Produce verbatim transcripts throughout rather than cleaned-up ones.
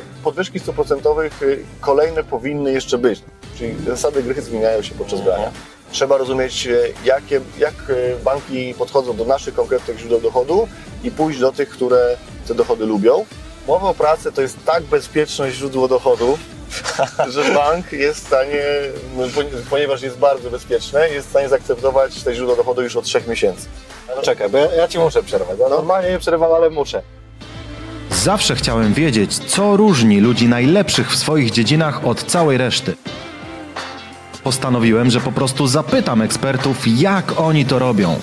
podwyżki stóp procentowych kolejne powinny jeszcze być. Czyli zasady gry zmieniają się podczas grania. Trzeba rozumieć, jakie, jak banki podchodzą do naszych konkretnych źródeł dochodu i pójść do tych, które te dochody lubią. Umowa o pracę to jest tak bezpieczne źródło dochodu, że bank jest w stanie, ponieważ jest bardzo bezpieczne, jest w stanie zaakceptować te źródło dochodu już od trzech miesięcy. No czekaj, bo ja, ja Ci muszę przerwać. Ja normalnie nie przerywam, ale muszę. Zawsze chciałem wiedzieć, co różni ludzi najlepszych w swoich dziedzinach od całej reszty. Postanowiłem, że po prostu zapytam ekspertów, jak oni to robią.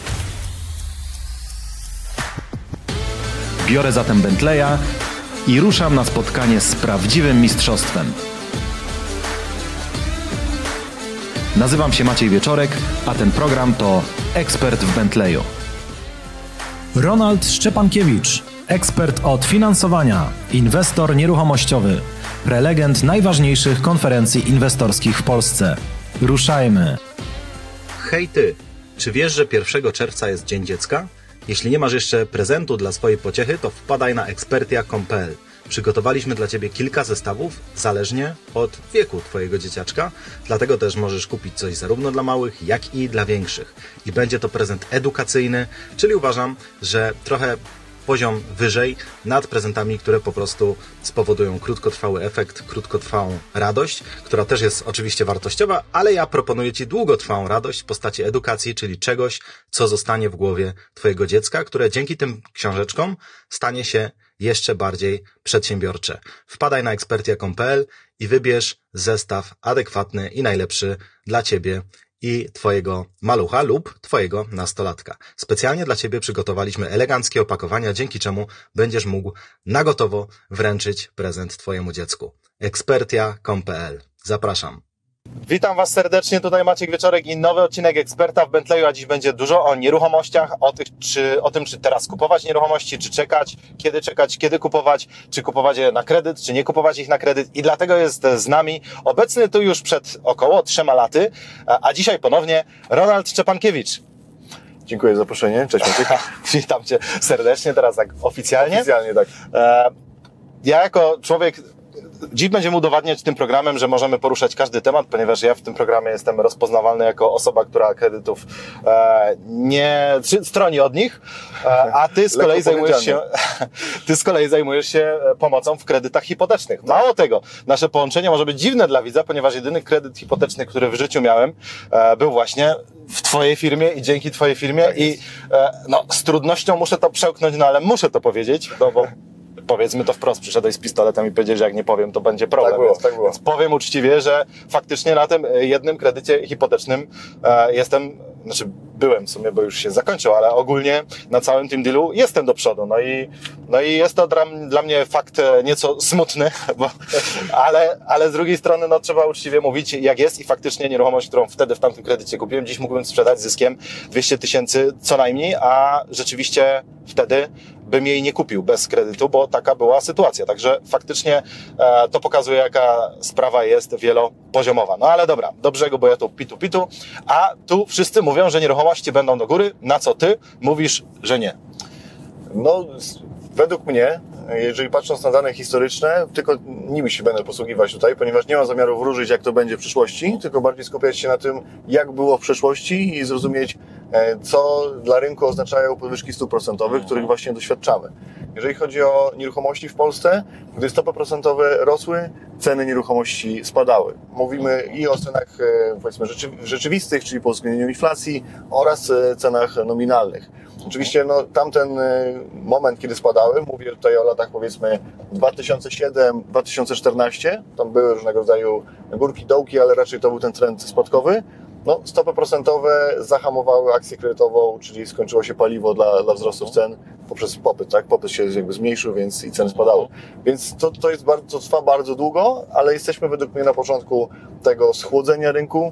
Biorę zatem Bentleya i ruszam na spotkanie z prawdziwym mistrzostwem. Nazywam się Maciej Wieczorek, a ten program to Ekspert w Bentleyu. Ronald Szczepankiewicz, ekspert od finansowania, inwestor nieruchomościowy, prelegent najważniejszych konferencji inwestorskich w Polsce. Ruszajmy! Hej ty, czy wiesz, że pierwszego czerwca jest Dzień Dziecka? Jeśli nie masz jeszcze prezentu dla swojej pociechy, to wpadaj na ekspertia kropka com kropka pe el. Przygotowaliśmy dla Ciebie kilka zestawów, zależnie od wieku Twojego dzieciaczka, dlatego też możesz kupić coś zarówno dla małych, jak i dla większych. I będzie to prezent edukacyjny, czyli uważam, że trochę poziom wyżej nad prezentami, które po prostu spowodują krótkotrwały efekt, krótkotrwałą radość, która też jest oczywiście wartościowa, ale ja proponuję Ci długotrwałą radość w postaci edukacji, czyli czegoś, co zostanie w głowie Twojego dziecka, które dzięki tym książeczkom stanie się jeszcze bardziej przedsiębiorcze. Wpadaj na ekspertia kropka com kropka pe el i wybierz zestaw adekwatny i najlepszy dla Ciebie i Twojego malucha lub Twojego nastolatka. Specjalnie dla Ciebie przygotowaliśmy eleganckie opakowania, dzięki czemu będziesz mógł na gotowo wręczyć prezent Twojemu dziecku. ekspertia kropka com kropka pe el. Zapraszam. Witam Was serdecznie, tutaj Maciek Wieczorek i nowy odcinek Eksperta w Bentleyu, a dziś będzie dużo o nieruchomościach, o, tych, czy, o tym, czy teraz kupować nieruchomości, czy czekać, kiedy czekać, kiedy kupować, czy kupować je na kredyt, czy nie kupować ich na kredyt, i dlatego jest z nami obecny tu już przed około trzema laty, a dzisiaj ponownie Ronald Szczepankiewicz. Dziękuję za zaproszenie. Cześć Maciek. Witam Cię serdecznie, teraz tak oficjalnie. Oficjalnie, tak. Ja jako człowiek... Dziś będziemy udowadniać tym programem, że możemy poruszać każdy temat, ponieważ ja w tym programie jestem rozpoznawalny jako osoba, która kredytów e, nie stroni od nich, e, a ty z kolei zajmujesz się, ty z kolei zajmujesz się pomocą w kredytach hipotecznych. Mało tego, nasze połączenie może być dziwne dla widza, ponieważ jedyny kredyt hipoteczny, który w życiu miałem, e, był właśnie w Twojej firmie i dzięki Twojej firmie, tak i e, no, z trudnością muszę to przełknąć, no ale muszę to powiedzieć, no bo powiedzmy to wprost, przyszedłeś z pistoletem i powiedziałeś, że jak nie powiem, to będzie problem. Tak było, więc, tak było. Więc powiem uczciwie, że faktycznie na tym jednym kredycie hipotecznym e, jestem, znaczy byłem w sumie, bo już się zakończył, ale ogólnie na całym tym dealu jestem do przodu. No i, no i jest to dla, dla mnie fakt nieco smutny, bo, ale, ale z drugiej strony no, trzeba uczciwie mówić, jak jest, i faktycznie nieruchomość, którą wtedy w tamtym kredycie kupiłem, dziś mógłbym sprzedać z zyskiem dwieście tysięcy co najmniej, a rzeczywiście wtedy bym jej nie kupił bez kredytu, bo taka była sytuacja. Także faktycznie e, to pokazuje, jaka sprawa jest wielopoziomowa. No ale dobra, do brzegu, bo ja tu pitu pitu, a tu wszyscy mówią, że nieruchomości będą do góry, na co ty mówisz, że nie. No, według mnie, jeżeli patrząc na dane historyczne, tylko nimi się będę posługiwać tutaj, ponieważ nie mam zamiaru wróżyć, jak to będzie w przyszłości, tylko bardziej skupiać się na tym, jak było w przeszłości i zrozumieć, co dla rynku oznaczają podwyżki stóp procentowych, których właśnie doświadczamy. Jeżeli chodzi o nieruchomości w Polsce, gdy stopy procentowe rosły, ceny nieruchomości spadały. Mówimy i o cenach, powiedzmy, rzeczywistych, czyli po uwzględnieniu inflacji, oraz cenach nominalnych. Oczywiście no, tamten moment, kiedy spadały, mówię tutaj o latach powiedzmy dwa tysiące siódmy do dwa tysiące czternastego, tam były różnego rodzaju górki, dołki, ale raczej to był ten trend spadkowy. No, stopy procentowe zahamowały akcję kredytową, czyli skończyło się paliwo dla, dla wzrostów cen poprzez popyt, tak? Popyt się jakby zmniejszył, więc i ceny spadały. Więc to, to, jest bardzo, to trwa bardzo długo, ale jesteśmy według mnie na początku tego schłodzenia rynku.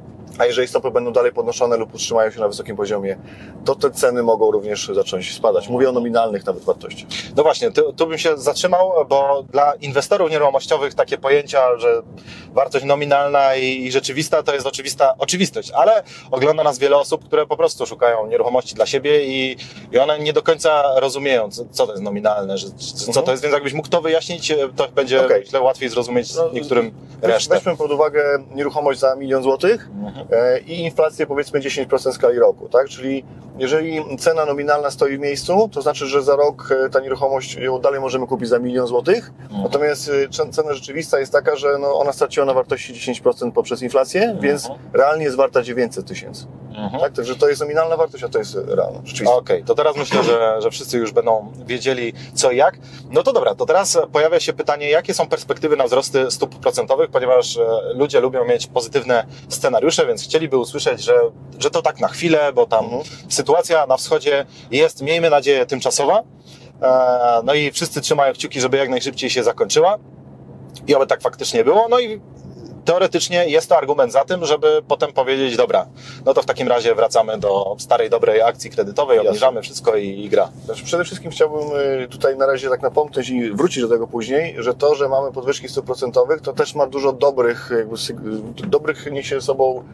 A jeżeli stopy będą dalej podnoszone lub utrzymają się na wysokim poziomie, to te ceny mogą również zacząć spadać. Mówię o nominalnych nawet wartościach. No właśnie, tu, tu bym się zatrzymał, bo dla inwestorów nieruchomościowych takie pojęcia, że wartość nominalna i, i rzeczywista to jest oczywista oczywistość, ale ogląda nas wiele osób, które po prostu szukają nieruchomości dla siebie i, i one nie do końca rozumieją, co, co to jest nominalne, że, co Mhm. to jest, więc jakbyś mógł to wyjaśnić, to będzie Okej. myślę, łatwiej zrozumieć No, niektórym Weź, resztę. weźmy pod uwagę nieruchomość za milion złotych Mhm. e, i inflację powiedzmy dziesięć procent w skali roku, tak? Czyli jeżeli cena nominalna stoi w miejscu, to znaczy, że za rok e, ta nieruchomość ją dalej możemy kupić za milion złotych, Mhm. natomiast e, cena rzeczywista jest taka, że no, ona straciła na wartości dziesięć procent poprzez inflację, więc realnie jest warta dziewięćset tysięcy. Mhm. Tak? Także to jest nominalna wartość, a to jest realna, rzeczywista. Okej, to teraz myślę, że, że wszyscy już będą wiedzieli co i jak. No to dobra, to teraz pojawia się pytanie, jakie są perspektywy na wzrosty stóp procentowych, ponieważ e, ludzie lubią mieć pozytywne scenariusze, więc chcieliby usłyszeć, że, że to tak na chwilę, bo tam Mhm. sytuacja na wschodzie jest, miejmy nadzieję, tymczasowa. E, no i wszyscy trzymają kciuki, żeby jak najszybciej się zakończyła. I oby tak faktycznie było. No i teoretycznie jest to argument za tym, żeby potem powiedzieć, dobra, no to w takim razie wracamy do starej, dobrej akcji kredytowej, Jasne. obniżamy wszystko i, i gra. Znaczy, przede wszystkim chciałbym y, tutaj na razie tak napomknąć i wrócić do tego później, że to, że mamy podwyżki stóp procentowych, to też ma dużo dobrych, jakby, syg- dobrych niesie sobą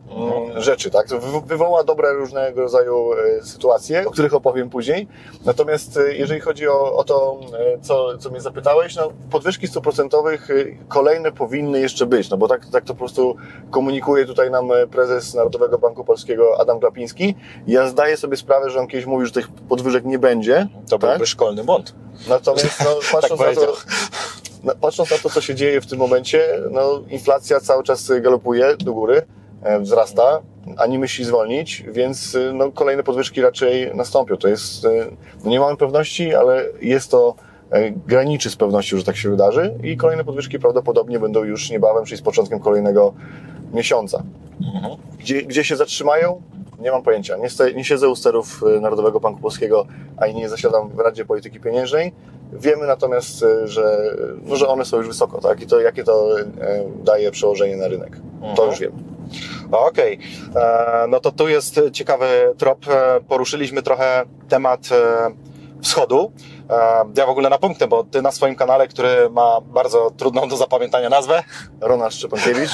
mm, rzeczy, tak? To wy- wywoła dobre różnego rodzaju y, sytuacje, o których opowiem później. Natomiast y, jeżeli chodzi o, o to, y, co, co mnie zapytałeś, no, podwyżki stóp procentowych y, kolejne powinny jeszcze być, no bo tak, tak to po prostu komunikuje tutaj nam y, prezes Narodowego Banku Polskiego Adam Glapiński. Ja zdaję sobie sprawę, że on kiedyś mówił, że tych podwyżek nie będzie. To tak? byłby szkolny błąd. Natomiast no, patrząc, na powiedział. to, no, patrząc na to, co się dzieje w tym momencie, no, inflacja cały czas galopuje do góry, e, wzrasta, ani myśli zwolnić, więc e, no, kolejne podwyżki raczej nastąpią. To jest, e, no, nie mamy pewności, ale jest to e, graniczy z pewnością, że tak się wydarzy i kolejne podwyżki prawdopodobnie będą już niebawem, czyli z początkiem kolejnego miesiąca. Mhm. Gdzie, gdzie się zatrzymają? Nie mam pojęcia. Nie, sta- nie siedzę u sterów e, Narodowego Banku Polskiego, ani nie zasiadam w Radzie Polityki Pieniężnej. Wiemy natomiast, e, że, no, że one są już wysoko, tak? I to jakie to e, daje przełożenie na rynek. To Mhm. już wiemy. Okej, E, no to tu jest ciekawy trop. E, Poruszyliśmy trochę temat e, wschodu. E, Ja w ogóle napomknę, bo ty na swoim kanale, który ma bardzo trudną do zapamiętania nazwę, Ronald Szczepankiewicz.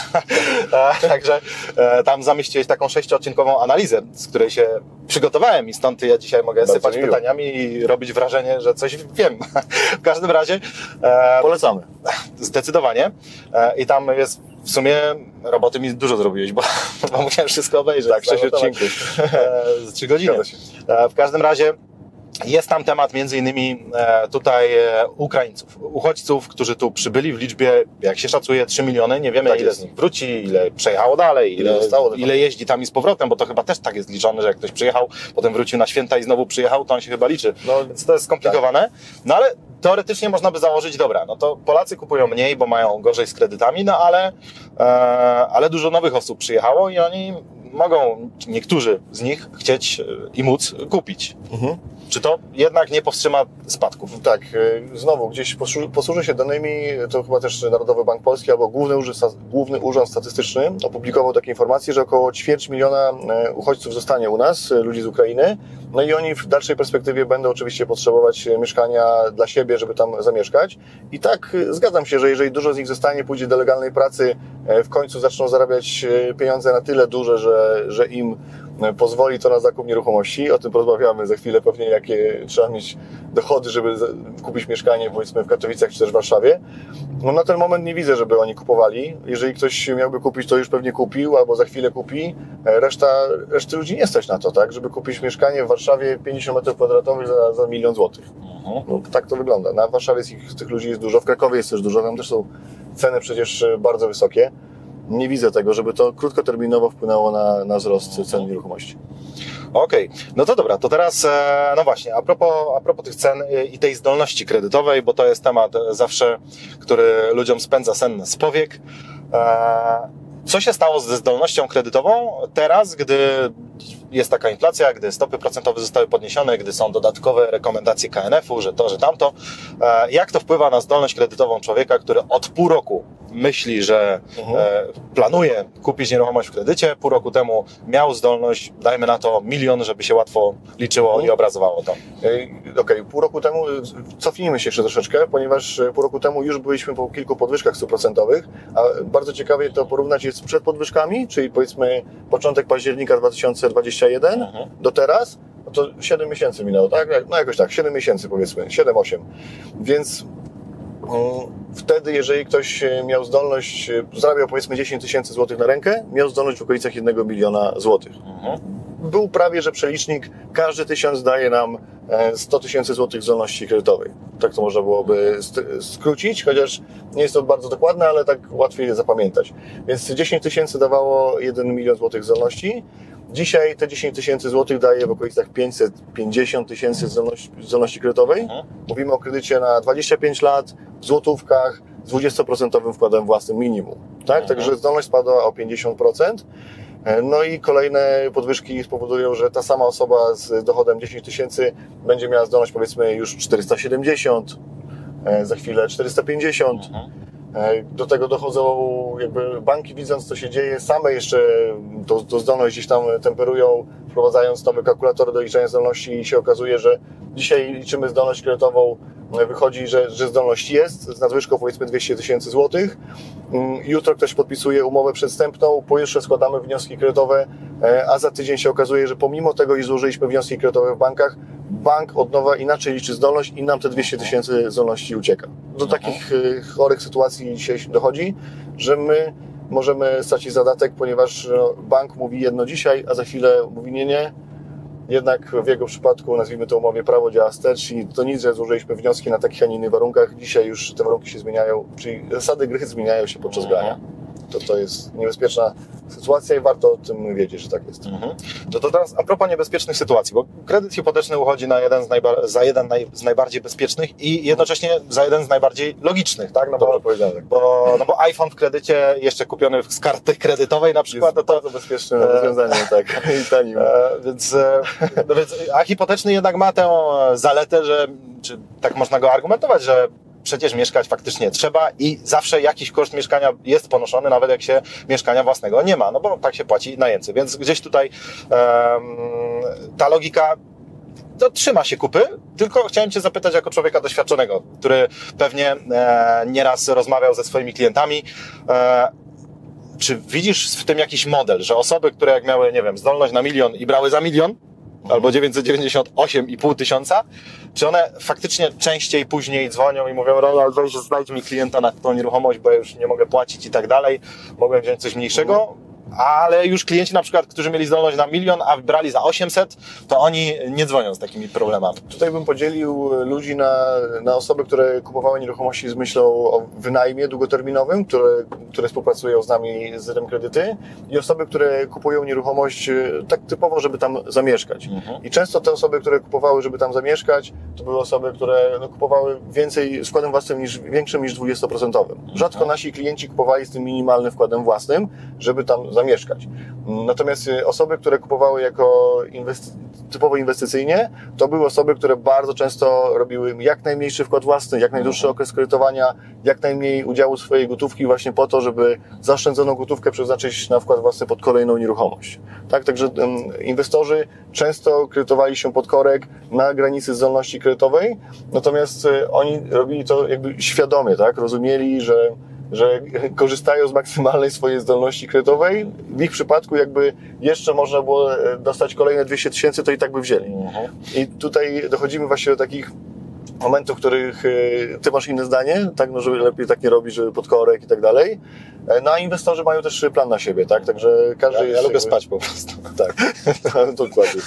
E, Także e, tam zamieściłeś taką sześciodcinkową analizę, z której się przygotowałem i stąd ja dzisiaj mogę Bardzo sypać mi miło. pytaniami i robić wrażenie, że coś wiem. W każdym razie e, Polecamy. zdecydowanie. E, I tam jest w sumie roboty mi dużo zrobiłeś, bo, bo musiałem wszystko obejrzeć. Tak, sześć zanotować. odcinków. E, Z trzy godziny. Zgadza się. E, W każdym razie jest tam temat między innymi e, tutaj e, Ukraińców, uchodźców, którzy tu przybyli w liczbie, jak się szacuje, trzy miliony. Nie wiemy, Tak ile jest. z nich wróci, ile przejechało dalej, Ile ile, zostało do ile jeździ tam i z powrotem, bo to chyba też tak jest liczone, że jak ktoś przyjechał, potem wrócił na święta i znowu przyjechał, to on się chyba liczy. No, Więc to jest skomplikowane. No ale teoretycznie można by założyć, dobra, no to Polacy kupują mniej, bo mają gorzej z kredytami, no ale, e, ale dużo nowych osób przyjechało i oni mogą, niektórzy z nich, chcieć e, i móc kupić. Mhm. Czy to jednak nie powstrzyma spadków? Tak, e, znowu gdzieś posłuży, posłużę się danymi, to chyba też Narodowy Bank Polski albo Główny Urząd, Główny Urząd Statystyczny opublikował takie informacje, że około ćwierć miliona e, uchodźców zostanie u nas, e, ludzi z Ukrainy, no i oni w dalszej perspektywie będą oczywiście potrzebować e, mieszkania dla siebie, żeby tam zamieszkać. I tak e, zgadzam się, że jeżeli dużo z nich zostanie, pójdzie do legalnej pracy, e, w końcu zaczną zarabiać e, pieniądze na tyle duże, że, że im pozwoli to na zakup nieruchomości. O tym porozmawiamy za chwilę pewnie, jakie trzeba mieć dochody, żeby kupić mieszkanie powiedzmy w Katowicach czy też w Warszawie. No na ten moment nie widzę, żeby oni kupowali. Jeżeli ktoś miałby kupić, to już pewnie kupił albo za chwilę kupi. Reszta, reszty ludzi nie stać na to, tak? Żeby kupić mieszkanie w Warszawie pięćdziesiąt metrów kwadratowych za, za milion złotych. No, tak to wygląda. Na Warszawie jest ich, tych ludzi jest dużo, w Krakowie jest też dużo, tam też są ceny przecież bardzo wysokie. Nie widzę tego, żeby to krótkoterminowo wpłynęło na, na wzrost cen nieruchomości. Okej, no to dobra, to teraz, e, no właśnie, a propos, a propos tych cen i tej zdolności kredytowej, bo to jest temat zawsze, który ludziom spędza sen z powiek. E, Co się stało ze zdolnością kredytową teraz, gdy jest taka inflacja, gdy stopy procentowe zostały podniesione, gdy są dodatkowe rekomendacje K N F-u, że to, że tamto. Jak to wpływa na zdolność kredytową człowieka, który od pół roku myśli, że Mhm. planuje kupić nieruchomość w kredycie, pół roku temu miał zdolność, dajmy na to milion, żeby się łatwo liczyło Mhm. i obrazowało to. Okej, okay, pół roku temu, cofnijmy się jeszcze troszeczkę, ponieważ pół roku temu już byliśmy po kilku podwyżkach stuprocentowych, a bardzo ciekawie to porównać jest przed podwyżkami, czyli powiedzmy początek października dwa tysiące dwudziestego pierwszego Mhm. do teraz, no to siedem miesięcy minęło, tak? No jakoś tak, siedem miesięcy powiedzmy, siedem osiem. Więc mm, wtedy, jeżeli ktoś miał zdolność, zarabiał powiedzmy dziesięć tysięcy złotych na rękę, miał zdolność w okolicach jednego miliona złotych. Mhm. Był prawie, że przelicznik, każdy tysiąc daje nam sto tysięcy złotych zdolności kredytowej. Tak to można byłoby skrócić, chociaż nie jest to bardzo dokładne, ale tak łatwiej je zapamiętać. Więc dziesięć tysięcy dawało jeden milion złotych zdolności. Dzisiaj te dziesięć tysięcy złotych daje w okolicach pięćset pięćdziesiąt tysięcy zdolności, zdolności kredytowej. Mhm. Mówimy o kredycie na dwadzieścia pięć lat, w złotówkach, z dwudziestoprocentowym wkładem własnym minimum. Tak? Mhm. Także zdolność spadła o pięćdziesiąt procent. No i kolejne podwyżki spowodują, że ta sama osoba z dochodem dziesięć tysięcy będzie miała zdolność powiedzmy już czterysta siedemdziesiąt, za chwilę czterysta pięćdziesiąt. Mhm. Do tego dochodzą jakby banki, widząc co się dzieje, same jeszcze tą, tą zdolność gdzieś tam temperują, wprowadzając nowy kalkulator do liczenia zdolności i się okazuje, że dzisiaj liczymy zdolność kredytową, wychodzi, że, że zdolność jest, z nadwyżką powiedzmy dwieście tysięcy złotych. Jutro ktoś podpisuje umowę przedwstępną, pojutrze składamy wnioski kredytowe, a za tydzień się okazuje, że pomimo tego, iż złożyliśmy wnioski kredytowe w bankach, bank od nowa inaczej liczy zdolność i nam te dwieście tysięcy zdolności ucieka. Do takich chorych sytuacji dzisiaj dochodzi, że my możemy stracić zadatek, ponieważ bank mówi jedno dzisiaj, a za chwilę mówi nie, nie. Jednak w jego przypadku, nazwijmy to umowie, prawo działa wstecz i to nic, że złożyliśmy wnioski na takich, a nie innych warunkach. Dzisiaj już te warunki się zmieniają, czyli zasady gry zmieniają się podczas grania. To, to jest niebezpieczna sytuacja i warto o tym wiedzieć, że tak jest. Mhm. No to teraz a propos niebezpiecznych sytuacji, bo kredyt hipoteczny uchodzi na jeden z najba- za jeden naj- z najbardziej bezpiecznych i jednocześnie za jeden z najbardziej logicznych, tak? No bo, Dobrze powiedziane. bo, no bo iPhone w kredycie, jeszcze kupiony z karty kredytowej na przykład, no Jest to bardzo bezpieczne rozwiązanie, tak. I tanim. E, więc, e, no więc, a hipoteczny jednak ma tę zaletę, że, czy tak można go argumentować, że przecież mieszkać faktycznie trzeba i zawsze jakiś koszt mieszkania jest ponoszony, nawet jak się mieszkania własnego nie ma, no bo tak się płaci najemcy. Więc gdzieś tutaj um, ta logika to trzyma się kupy, tylko chciałem Cię zapytać jako człowieka doświadczonego, który pewnie e, nieraz rozmawiał ze swoimi klientami, e, czy widzisz w tym jakiś model, że osoby, które jak miały, nie wiem, zdolność na milion i brały za milion, albo dziewięćset dziewięćdziesiąt osiem i pół tysiąca, czy one faktycznie częściej później dzwonią i mówią, Ronald, weź znajdź mi klienta na tą nieruchomość, bo ja już nie mogę płacić i tak dalej, mogłem wziąć coś mniejszego, ale już klienci na przykład, którzy mieli zdolność na milion, a wybrali za osiemset, to oni nie dzwonią z takimi problemami. Tutaj bym podzielił ludzi na, na osoby, które kupowały nieruchomości z myślą o wynajmie długoterminowym, które, które współpracują z nami z Zerem Kredyty, i osoby, które kupują nieruchomość tak typowo, żeby tam zamieszkać. Mhm. I często te osoby, które kupowały, żeby tam zamieszkać, to były osoby, które no, kupowały więcej składem własnym niż, większym niż dwudziestoprocentowym. Rzadko Mhm. nasi klienci kupowali z tym minimalnym wkładem własnym, żeby tam zamieszkać. Natomiast osoby, które kupowały jako inwesty- typowo inwestycyjnie, to były osoby, które bardzo często robiły jak najmniejszy wkład własny, jak najdłuższy okres kredytowania, jak najmniej udziału swojej gotówki właśnie po to, żeby zaoszczędzoną gotówkę przeznaczyć na wkład własny pod kolejną nieruchomość. Tak, także um, inwestorzy często kredytowali się pod korek na granicy zdolności kredytowej, natomiast y, oni robili to jakby świadomie, tak, rozumieli, że że korzystają z maksymalnej swojej zdolności kredytowej. W ich przypadku jakby jeszcze można było dostać kolejne dwieście tysięcy, to i tak by wzięli. Mhm. I tutaj dochodzimy właśnie do takich momentów, w których ty masz inne zdanie, tak, no, żeby lepiej tak nie robić, żeby pod korek i tak dalej. No a inwestorzy mają też plan na siebie, tak, także każdy Ja, jest... ja lubię jakby... spać po prostu. Tak, dokładnie.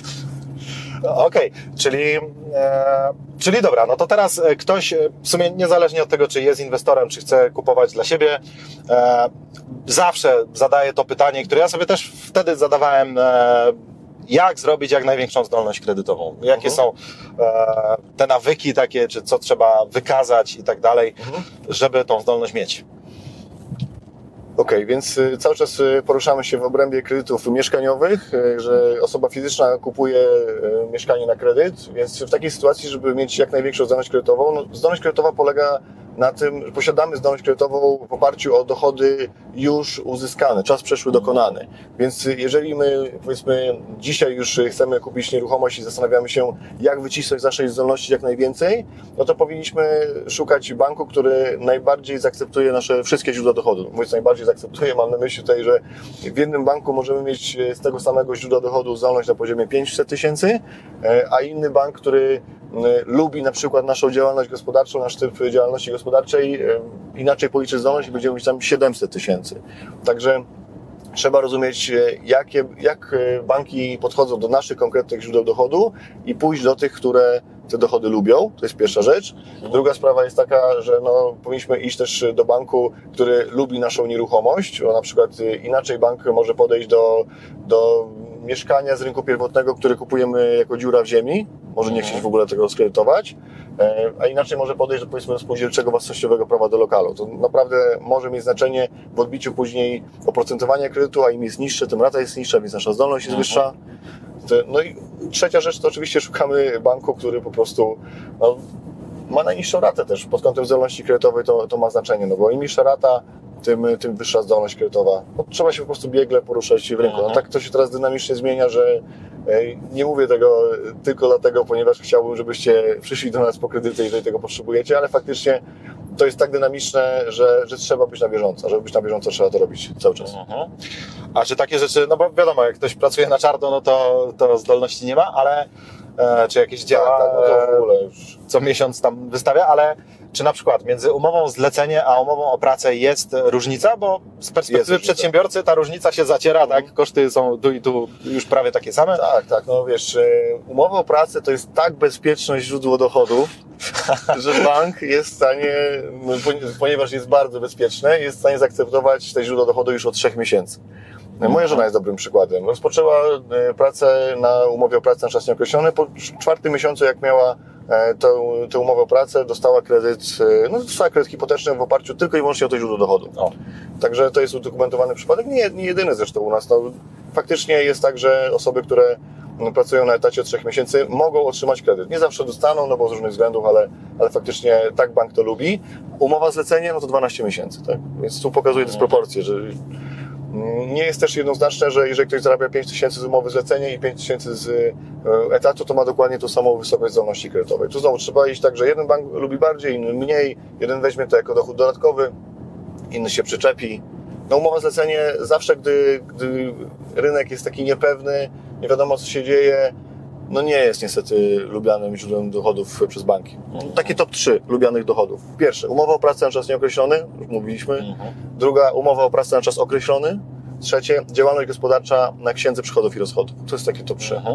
Okej, okay, czyli, e, czyli dobra, no to teraz ktoś, w sumie niezależnie od tego, czy jest inwestorem, czy chce kupować dla siebie, e, zawsze zadaje to pytanie, które ja sobie też wtedy zadawałem, e, jak zrobić jak największą zdolność kredytową? Jakie Mhm. są e, te nawyki takie, czy co trzeba wykazać i tak dalej, Mhm. żeby tą zdolność mieć? Okej, więc y, cały czas y, poruszamy się w obrębie kredytów mieszkaniowych, y, że osoba fizyczna kupuje y, mieszkanie na kredyt, więc w takiej sytuacji, żeby mieć jak największą zdolność kredytową, no, zdolność kredytowa polega na tym, że posiadamy zdolność kredytową w oparciu o dochody już uzyskane, czas przeszły dokonany. Więc y, jeżeli my, powiedzmy, dzisiaj już chcemy kupić nieruchomość i zastanawiamy się, jak wycisnąć z naszej zdolności jak najwięcej, no to powinniśmy szukać banku, który najbardziej zaakceptuje nasze wszystkie źródła dochodu. Mówiąc najbardziej zaakceptuje, mam na myśli tutaj, że w jednym banku możemy mieć z tego samego źródła dochodu zdolność na poziomie pięćset tysięcy, a inny bank, który lubi na przykład naszą działalność gospodarczą, nasz typ działalności gospodarczej, inaczej policzy zdolność i będziemy mieć tam siedemset tysięcy. Także trzeba rozumieć, jakie, jak banki podchodzą do naszych konkretnych źródeł dochodu i pójść do tych, które te dochody lubią. To jest pierwsza rzecz. Druga sprawa jest taka, że no, powinniśmy iść też do banku, który lubi naszą nieruchomość, bo na przykład inaczej bank może podejść do, do mieszkania z rynku pierwotnego, które kupujemy jako dziura w ziemi, może nie chcieć w ogóle tego skredytować, a inaczej może podejść do, powiedzmy, do spółdzielczego własnościowego prawa do lokalu. To naprawdę może mieć znaczenie w odbiciu później oprocentowania kredytu, a im jest niższe, tym rata jest niższa, więc nasza zdolność jest wyższa. No i trzecia rzecz to oczywiście szukamy banku, który po prostu no, ma najniższą ratę też. Pod kątem zdolności kredytowej to, to ma znaczenie, no bo im niższa rata, tym, tym wyższa zdolność kredytowa. No, trzeba się po prostu biegle poruszać w rynku. No, tak to się teraz dynamicznie zmienia, że nie mówię tego tylko dlatego, ponieważ chciałbym, żebyście przyszli do nas po kredyty, jeżeli tego potrzebujecie, ale faktycznie to jest tak dynamiczne, że, że trzeba być na bieżąco. A żeby być na bieżąco, trzeba to robić cały czas. Mhm. A czy takie rzeczy, no bo wiadomo, jak ktoś pracuje na czarno, no to, to zdolności nie ma, ale e, czy jakieś działa, tak, tak, no to w ogóle już co miesiąc tam wystawia, ale czy na przykład między umową zlecenie a umową o pracę jest różnica? Bo z perspektywy różnica. przedsiębiorcy ta różnica się zaciera, mhm. tak? Koszty są tu i tu już prawie takie same. Tak, tak, no wiesz, umowa o pracę to jest tak bezpieczne źródło dochodu, że bank jest w stanie, ponieważ jest bardzo bezpieczne, jest w stanie zaakceptować te źródło dochodu już od trzech miesięcy. Moja żona jest dobrym przykładem. Rozpoczęła pracę na umowie o pracę na czas nieokreślony. Po czwartym miesiącu, jak miała tę, tę umowę o pracę, dostała kredyt, no dostała kredyt hipoteczny w oparciu tylko i wyłącznie o to źródło dochodu. O. Także to jest udokumentowany przypadek. Nie, nie jedyny zresztą u nas. No, faktycznie jest tak, że osoby, które pracują na etacie od trzech miesięcy, mogą otrzymać kredyt. Nie zawsze dostaną, no bo z różnych względów, ale, ale faktycznie tak bank to lubi. Umowa zlecenie, no to dwanaście miesięcy, tak? Więc tu pokazuje dysproporcję, że nie jest też jednoznaczne, że jeżeli ktoś zarabia pięć tysięcy z umowy zlecenia i pięć tysięcy z etatu, to ma dokładnie tą samą wysokość zdolności kredytowej. Tu znowu trzeba iść tak, że jeden bank lubi bardziej, inny mniej, jeden weźmie to jako dochód dodatkowy, inny się przyczepi. No umowa zlecenie zawsze, gdy, gdy rynek jest taki niepewny, nie wiadomo co się dzieje, no nie jest niestety lubianym źródłem dochodów przez banki. Takie top trzy lubianych dochodów. Pierwsze, umowa o pracę na czas nieokreślony, już mówiliśmy. Mhm. Druga, umowa o pracę na czas określony. Trzecie, działalność gospodarcza na księdze przychodów i rozchodów. To jest takie top trzy. Mhm.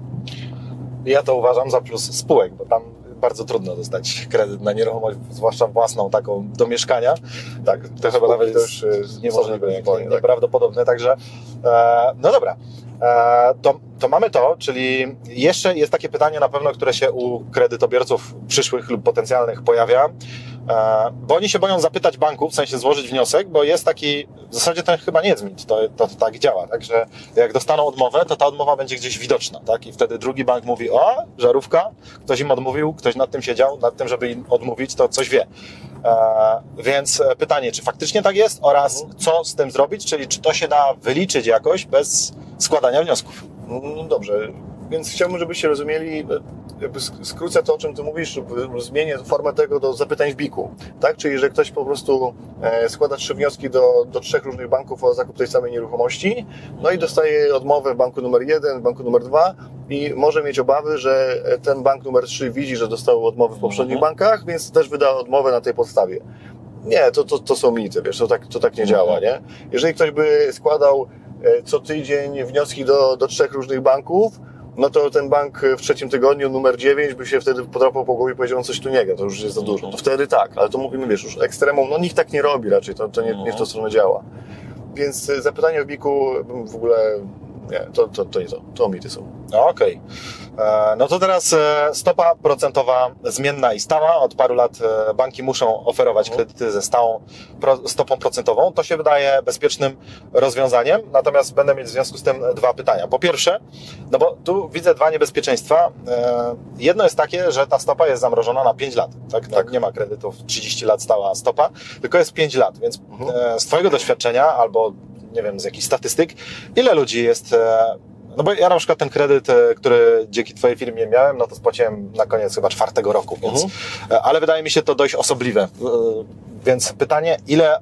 Ja to uważam za plus spółek, bo tam bardzo trudno dostać kredyt na nieruchomość, zwłaszcza własną taką do mieszkania. Tak, to chyba nawet to już jest niemożliwe, nie, nieprawdopodobne. Także, e, no dobra, e, to, to mamy to, czyli jeszcze jest takie pytanie na pewno, które się u kredytobiorców przyszłych lub potencjalnych pojawia, e, bo oni się boją zapytać banku, w sensie złożyć wniosek, bo jest taki, w zasadzie to chyba nie jest mit, to, to, to tak działa, tak, że jak dostaną odmowę, to ta odmowa będzie gdzieś widoczna, tak, i wtedy drugi bank mówi, o, żarówka, ktoś im odmówił, ktoś nad tym siedział, nad tym, żeby im odmówić, to coś wie. E, więc pytanie, czy faktycznie tak jest oraz mhm. co z tym zrobić, czyli czy to się da wyliczyć jakoś bez składania wniosków? No dobrze, więc chciałbym, żebyście rozumieli, jakby skrócę to, o czym ty mówisz, zmienię formę tego do zapytań w biku, tak? Czyli, że ktoś po prostu składa trzy wnioski do, do trzech różnych banków o zakup tej samej nieruchomości, no i dostaje odmowę w banku numer jeden, w banku numer dwa i może mieć obawy, że ten bank numer trzy widzi, że dostał odmowy w poprzednich mhm. bankach, więc też wyda odmowę na tej podstawie. Nie, to, to, to są mity, wiesz, to tak, to tak nie mhm. działa, nie? Jeżeli ktoś by składał co tydzień wnioski do, do trzech różnych banków, no to ten bank w trzecim tygodniu, numer dziewięć, by się wtedy podrapał po głowie i powiedział, no coś tu nie gra, to już jest za dużo. To wtedy tak, ale to mówimy, wiesz, już ekstremum, no nikt tak nie robi raczej, to, to nie, nie w tą stronę działa. Więc zapytania w biku bym w ogóle nie, to, to, to nie to, to mity są. Okej. Okay. No to teraz e, stopa procentowa zmienna i stała. Od paru lat e, banki muszą oferować kredyty ze stałą pro, stopą procentową. To się wydaje bezpiecznym rozwiązaniem, natomiast będę mieć w związku z tym dwa pytania. Po pierwsze, no bo tu widzę dwa niebezpieczeństwa. E, jedno jest takie, że ta stopa jest zamrożona na pięć lat. Tak? Tak. Nie ma kredytów trzydzieści lat stała stopa, tylko jest pięć lat, więc e, z Twojego doświadczenia albo nie wiem, z jakichś statystyk, ile ludzi jest... E, No bo ja na przykład ten kredyt, który dzięki Twojej firmie miałem, no to spłaciłem na koniec chyba czwartego roku, więc, uh-huh. ale wydaje mi się to dość osobliwe. Więc pytanie, ile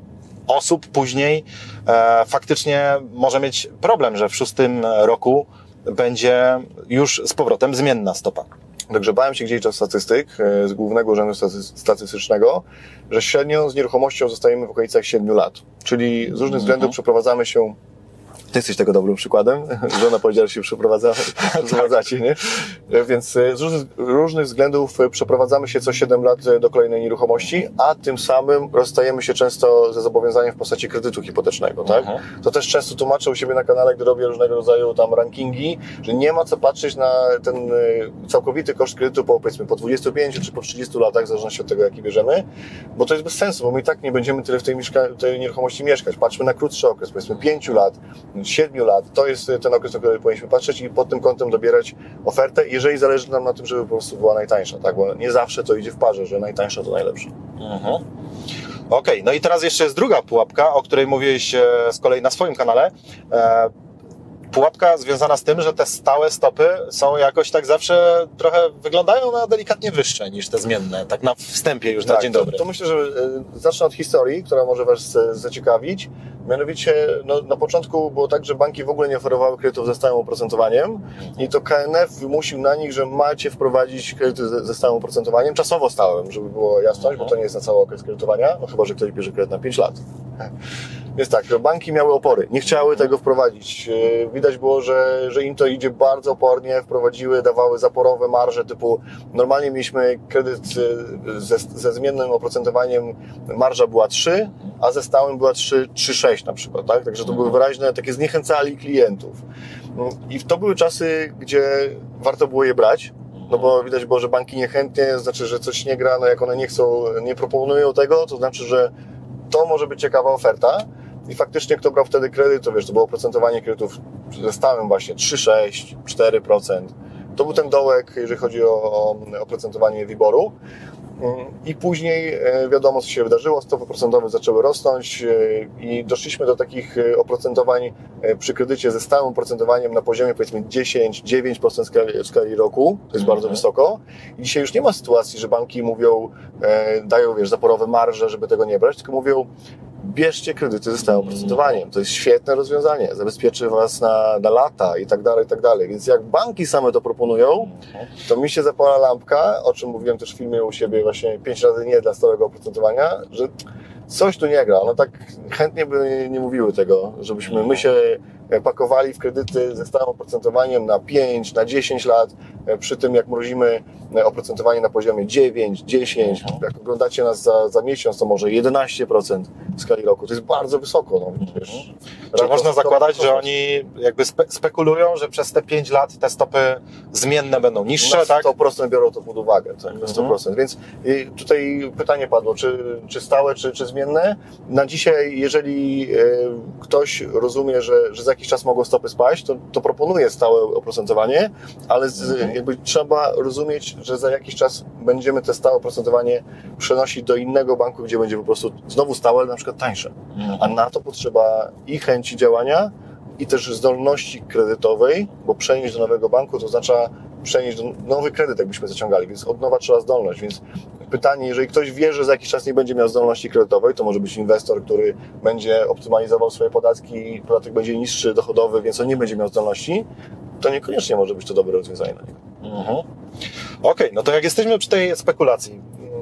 osób później e, faktycznie może mieć problem, że w szóstym roku będzie już z powrotem zmienna stopa. Dogrzebałem się gdzieś do statystyk z Głównego Urzędu Statystycznego, że średnio z nieruchomością zostajemy w okolicach siedmiu lat. Czyli z różnych uh-huh. względów przeprowadzamy się. Ty jesteś tego dobrym przykładem. Żona powiedziała, że się przeprowadza, przeprowadzacie, nie? Więc z różnych, różnych względów przeprowadzamy się co siedem lat do kolejnej nieruchomości, a tym samym rozstajemy się często ze zobowiązaniem w postaci kredytu hipotecznego, tak? Uh-huh. To też często tłumaczę u siebie na kanale, gdy robię różnego rodzaju tam rankingi, że nie ma co patrzeć na ten całkowity koszt kredytu po, powiedzmy, po dwudziestu pięciu czy po trzydziestu latach, w zależności od tego, jaki bierzemy, bo to jest bez sensu, bo my i tak nie będziemy tyle w tej, mieszka- tej nieruchomości mieszkać. Patrzmy na krótszy okres, powiedzmy pięciu lat, siedmiu lat. To jest ten okres, na który powinniśmy patrzeć i pod tym kątem dobierać ofertę, jeżeli zależy nam na tym, żeby po prostu była najtańsza, tak? Bo nie zawsze to idzie w parze, że najtańsza to najlepsza. Mhm. Okej, okay. No i teraz jeszcze jest druga pułapka, o której mówiłeś z kolei na swoim kanale. E, pułapka związana z tym, że te stałe stopy są jakoś tak zawsze trochę wyglądają na delikatnie wyższe niż te zmienne, tak na wstępie już tak, na dzień to, dobry. To myślę, że zacznę od historii, która może Was zaciekawić. Mianowicie no, na początku było tak, że banki w ogóle nie oferowały kredytów ze stałym oprocentowaniem i to K N F wymusił na nich, że macie wprowadzić kredyty ze, ze stałym oprocentowaniem, czasowo stałym, żeby było jasność, bo to nie jest na cały okres kredytowania, no chyba że ktoś bierze kredyt na pięć lat. Więc tak, banki miały opory, nie chciały tego wprowadzić. Widać było, że, że im to idzie bardzo opornie, wprowadziły, dawały zaporowe marże typu, normalnie mieliśmy kredyt ze, ze zmiennym oprocentowaniem, marża była trzy, a ze stałym była trzy, trzy sześć na przykład, tak? Także to były wyraźne, takie zniechęcali klientów. I to były czasy, gdzie warto było je brać, no bo widać było, że banki niechętnie, znaczy, że coś nie gra, no jak one nie chcą, nie proponują tego, to znaczy, że to może być ciekawa oferta. I faktycznie kto brał wtedy kredyt, to wiesz, to było oprocentowanie kredytów ze stałym właśnie trzy sześć, cztery procent. To był ten dołek, jeżeli chodzi o, o oprocentowanie WIBOR-u. I później wiadomo, co się wydarzyło, stopy procentowe zaczęły rosnąć i doszliśmy do takich oprocentowań przy kredycie ze stałym oprocentowaniem na poziomie powiedzmy dziesięć do dziewięciu procent w skali roku, to jest bardzo wysoko. I dzisiaj już nie ma sytuacji, że banki mówią, dają wiesz, zaporowe marże, żeby tego nie brać, tylko mówią, bierzcie kredyty ze stałym oprocentowaniem. To jest świetne rozwiązanie, zabezpieczy Was na, na lata i tak dalej, i tak dalej. Więc jak banki same to proponują, to mi się zapala lampka, o czym mówiłem też w filmie u siebie właśnie pięć razy nie dla stałego oprocentowania, że coś tu nie gra. No tak chętnie by nie mówiły tego, żebyśmy my się pakowali w kredyty ze stałym oprocentowaniem na pięć, na dziesięć lat, przy tym jak mrozimy oprocentowanie na poziomie dziewięć, dziesięć, jak oglądacie nas za, za miesiąc, to może jedenaście procent w skali roku. To jest bardzo wysoko. No, wiesz, Czy można zakładać, że oni jakby spe- spekulują, że przez te pięć lat te stopy zmienne będą niższe, na tak? sto procent biorą to pod uwagę, tak, na sto procent. Więc y, tutaj pytanie padło, czy, czy stałe, czy, czy zmienne. Na dzisiaj, jeżeli y, ktoś rozumie, że, że za jakiś czas mogą stopy spaść, to, to proponuje stałe oprocentowanie, ale z, jakby trzeba rozumieć, że za jakiś czas będziemy te stałe oprocentowanie przenosić do innego banku, gdzie będzie po prostu znowu stałe, ale na przykład tańsze. A na to potrzeba i chęci działania, i też zdolności kredytowej, bo przenieść do nowego banku to oznacza przenieść do nowy kredyt, jakbyśmy zaciągali, więc od nowa trzeba zdolność. Więc pytanie, jeżeli ktoś wie, że za jakiś czas nie będzie miał zdolności kredytowej, to może być inwestor, który będzie optymalizował swoje podatki, podatek będzie niższy, dochodowy, więc on nie będzie miał zdolności, to niekoniecznie może być to dobre rozwiązanie na niego. Mhm. Okej, okay, no to jak jesteśmy przy tej spekulacji,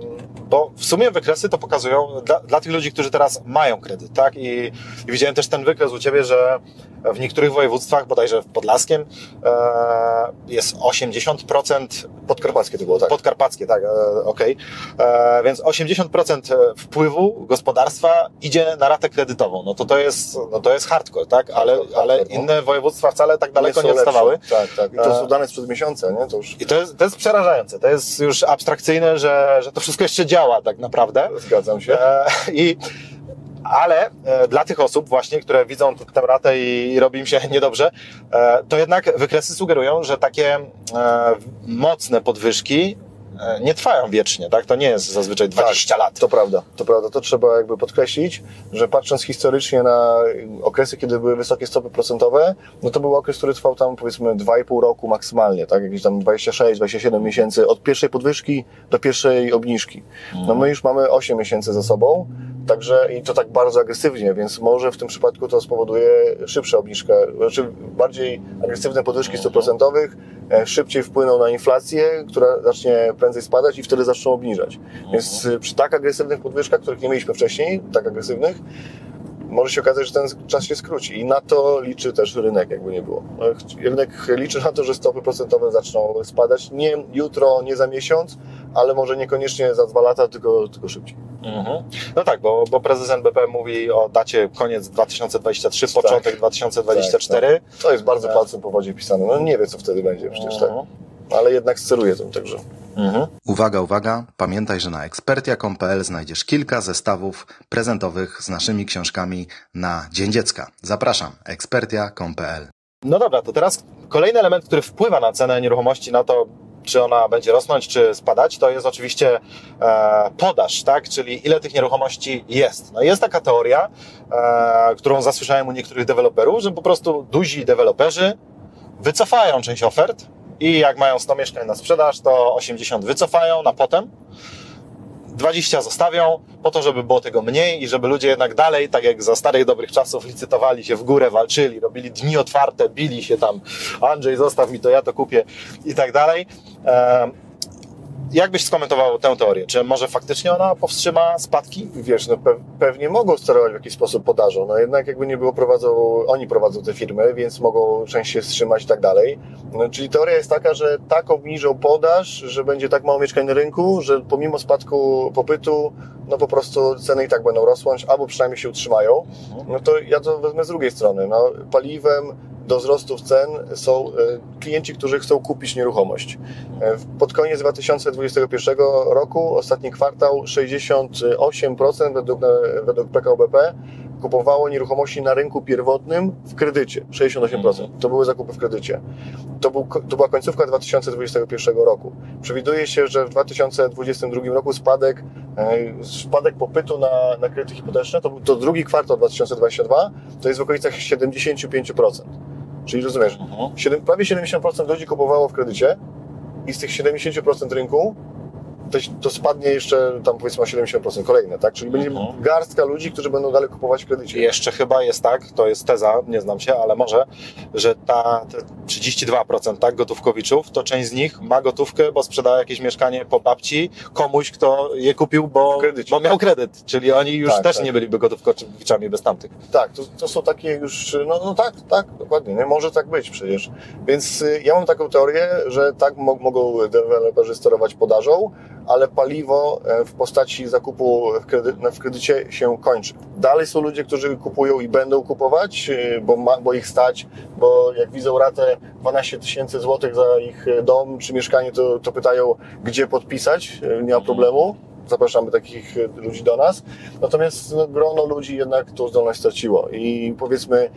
bo w sumie wykresy to pokazują dla, dla tych ludzi, którzy teraz mają kredyt, tak? I, i widziałem też ten wykres u Ciebie, że w niektórych województwach, bodajże w Podlaskiem, e, jest osiemdziesiąt procent... Podkarpackie to było, tak. Podkarpackie, tak, e, okej. Okay. Więc osiemdziesiąt procent wpływu gospodarstwa idzie na ratę kredytową. No to to jest, no to jest hardcore, tak? Ale, ale inne województwa wcale tak daleko nie, nie odstawały. Tak, tak. I to są dane sprzed miesiąca, nie? To już... I to jest, to jest przerażające. To jest już abstrakcyjne, że, że to wszystko jeszcze działa tak naprawdę. Zgadzam się. E, I ale e, dla tych osób właśnie, które widzą tę ratę i, i robi im się niedobrze, e, to jednak wykresy sugerują, że takie e, mocne podwyżki e, nie trwają wiecznie, tak? To nie jest zazwyczaj dwadzieścia tak, lat. To prawda, to prawda. To trzeba jakby podkreślić, że patrząc historycznie na okresy, kiedy były wysokie stopy procentowe, no to był okres, który trwał tam powiedzmy dwa i pół roku maksymalnie, tak? Jakieś tam dwadzieścia sześć, dwadzieścia siedem miesięcy od pierwszej podwyżki do pierwszej obniżki. No my już mamy osiem miesięcy za sobą. Także i to tak bardzo agresywnie, więc może w tym przypadku to spowoduje szybszą obniżkę, znaczy bardziej agresywne podwyżki stóp procentowych szybciej wpłyną na inflację, która zacznie prędzej spadać i wtedy zaczną obniżać. Więc przy tak agresywnych podwyżkach, których nie mieliśmy wcześniej, tak agresywnych, może się okazać, że ten czas się skróci i na to liczy też rynek, jakby nie było. Rynek liczy na to, że stopy procentowe zaczną spadać nie jutro, nie za miesiąc, ale może niekoniecznie za dwa lata, tylko, tylko szybciej. Mhm. No tak, bo, bo prezes N B P mówi o dacie koniec dwa tysiące dwudziesty trzeci, tak. początek dwa tysiące dwudziesty czwarty. Tak, tak. To jest bardzo palcem po wodzie pisane. No nie wie, co wtedy będzie przecież, mhm. tak. Ale jednak steruje tym, także. Mhm. Uwaga, uwaga, pamiętaj, że na ekspertia kropka com kropka pe el znajdziesz kilka zestawów prezentowych z naszymi książkami na Dzień Dziecka. Zapraszam, ekspertia kropka com kropka pe el. No dobra, to teraz kolejny element, który wpływa na cenę nieruchomości, na to, czy ona będzie rosnąć, czy spadać, to jest oczywiście e, podaż, tak? Czyli ile tych nieruchomości jest. No jest taka teoria, e, którą zasłyszałem u niektórych deweloperów, że po prostu duzi deweloperzy wycofają część ofert i jak mają sto mieszkań na sprzedaż, to osiemdziesiąt wycofają na potem, dwadzieścia zostawią po to, żeby było tego mniej i żeby ludzie jednak dalej, tak jak za starych dobrych czasów, licytowali się w górę, walczyli, robili dni otwarte, bili się tam, Andrzej zostaw mi to, ja to kupię i tak dalej. Jak byś skomentował tę teorię? Czy może faktycznie ona powstrzyma spadki? Wiesz, no pe- pewnie mogą sterować w jakiś sposób podażą, no jednak jakby nie było prowadzą, oni prowadzą te firmy, więc mogą część się wstrzymać i tak dalej. No, czyli teoria jest taka, że tak obniżą podaż, że będzie tak mało mieszkań na rynku, że pomimo spadku popytu, no po prostu ceny i tak będą rosnąć, albo przynajmniej się utrzymają. No to ja to wezmę z drugiej strony. No, paliwem do wzrostów cen są klienci, którzy chcą kupić nieruchomość. Pod koniec dwa tysiące dwudziestego pierwszego roku, ostatni kwartał, sześćdziesiąt osiem procent według, według P K O B P kupowało nieruchomości na rynku pierwotnym w kredycie. sześćdziesiąt osiem procent. To były zakupy w kredycie. To, był, to była końcówka dwa tysiące dwudziestego pierwszego roku. Przewiduje się, że w dwa tysiące dwudziestym drugim roku spadek, spadek popytu na, na kredyty hipoteczne, to, to drugi kwartał dwa tysiące dwudziesty drugi, to jest w okolicach siedemdziesiąt pięć procent. Czyli rozumiesz, Mhm. siedem, prawie siedemdziesiąt procent ludzi kupowało w kredycie i z tych siedemdziesiąt procent rynku to, to spadnie jeszcze tam powiedzmy o siedemdziesiąt procent kolejne, tak? Czyli będzie Mhm. garstka ludzi, którzy będą dalej kupować w kredycie. I jeszcze chyba jest tak, to jest teza, nie znam się, ale może, że ta te trzydzieści dwa procent tak, gotówkowiczów, to część z nich ma gotówkę, bo sprzedała jakieś mieszkanie po babci komuś, kto je kupił, bo, bo miał kredyt. Czyli oni już Tak, też tak. nie byliby gotówkowiczami bez tamtych. Tak, to, to są takie już, no, no tak, tak, dokładnie, nie? Może tak być przecież. Więc y, ja mam taką teorię, że tak mo- mogą deweloperzy sterować podażą, ale paliwo e, w postaci zakupu w, kredy- w kredycie się kończy. Dalej są ludzie, którzy kupują i będą kupować, y, bo, ma, bo ich stać, bo jak widzą ratę dwanaście tysięcy złotych za ich dom czy mieszkanie, to, to pytają, gdzie podpisać, y, nie ma problemu. Zapraszamy takich ludzi do nas. Natomiast no, grono ludzi jednak tą zdolność straciło i powiedzmy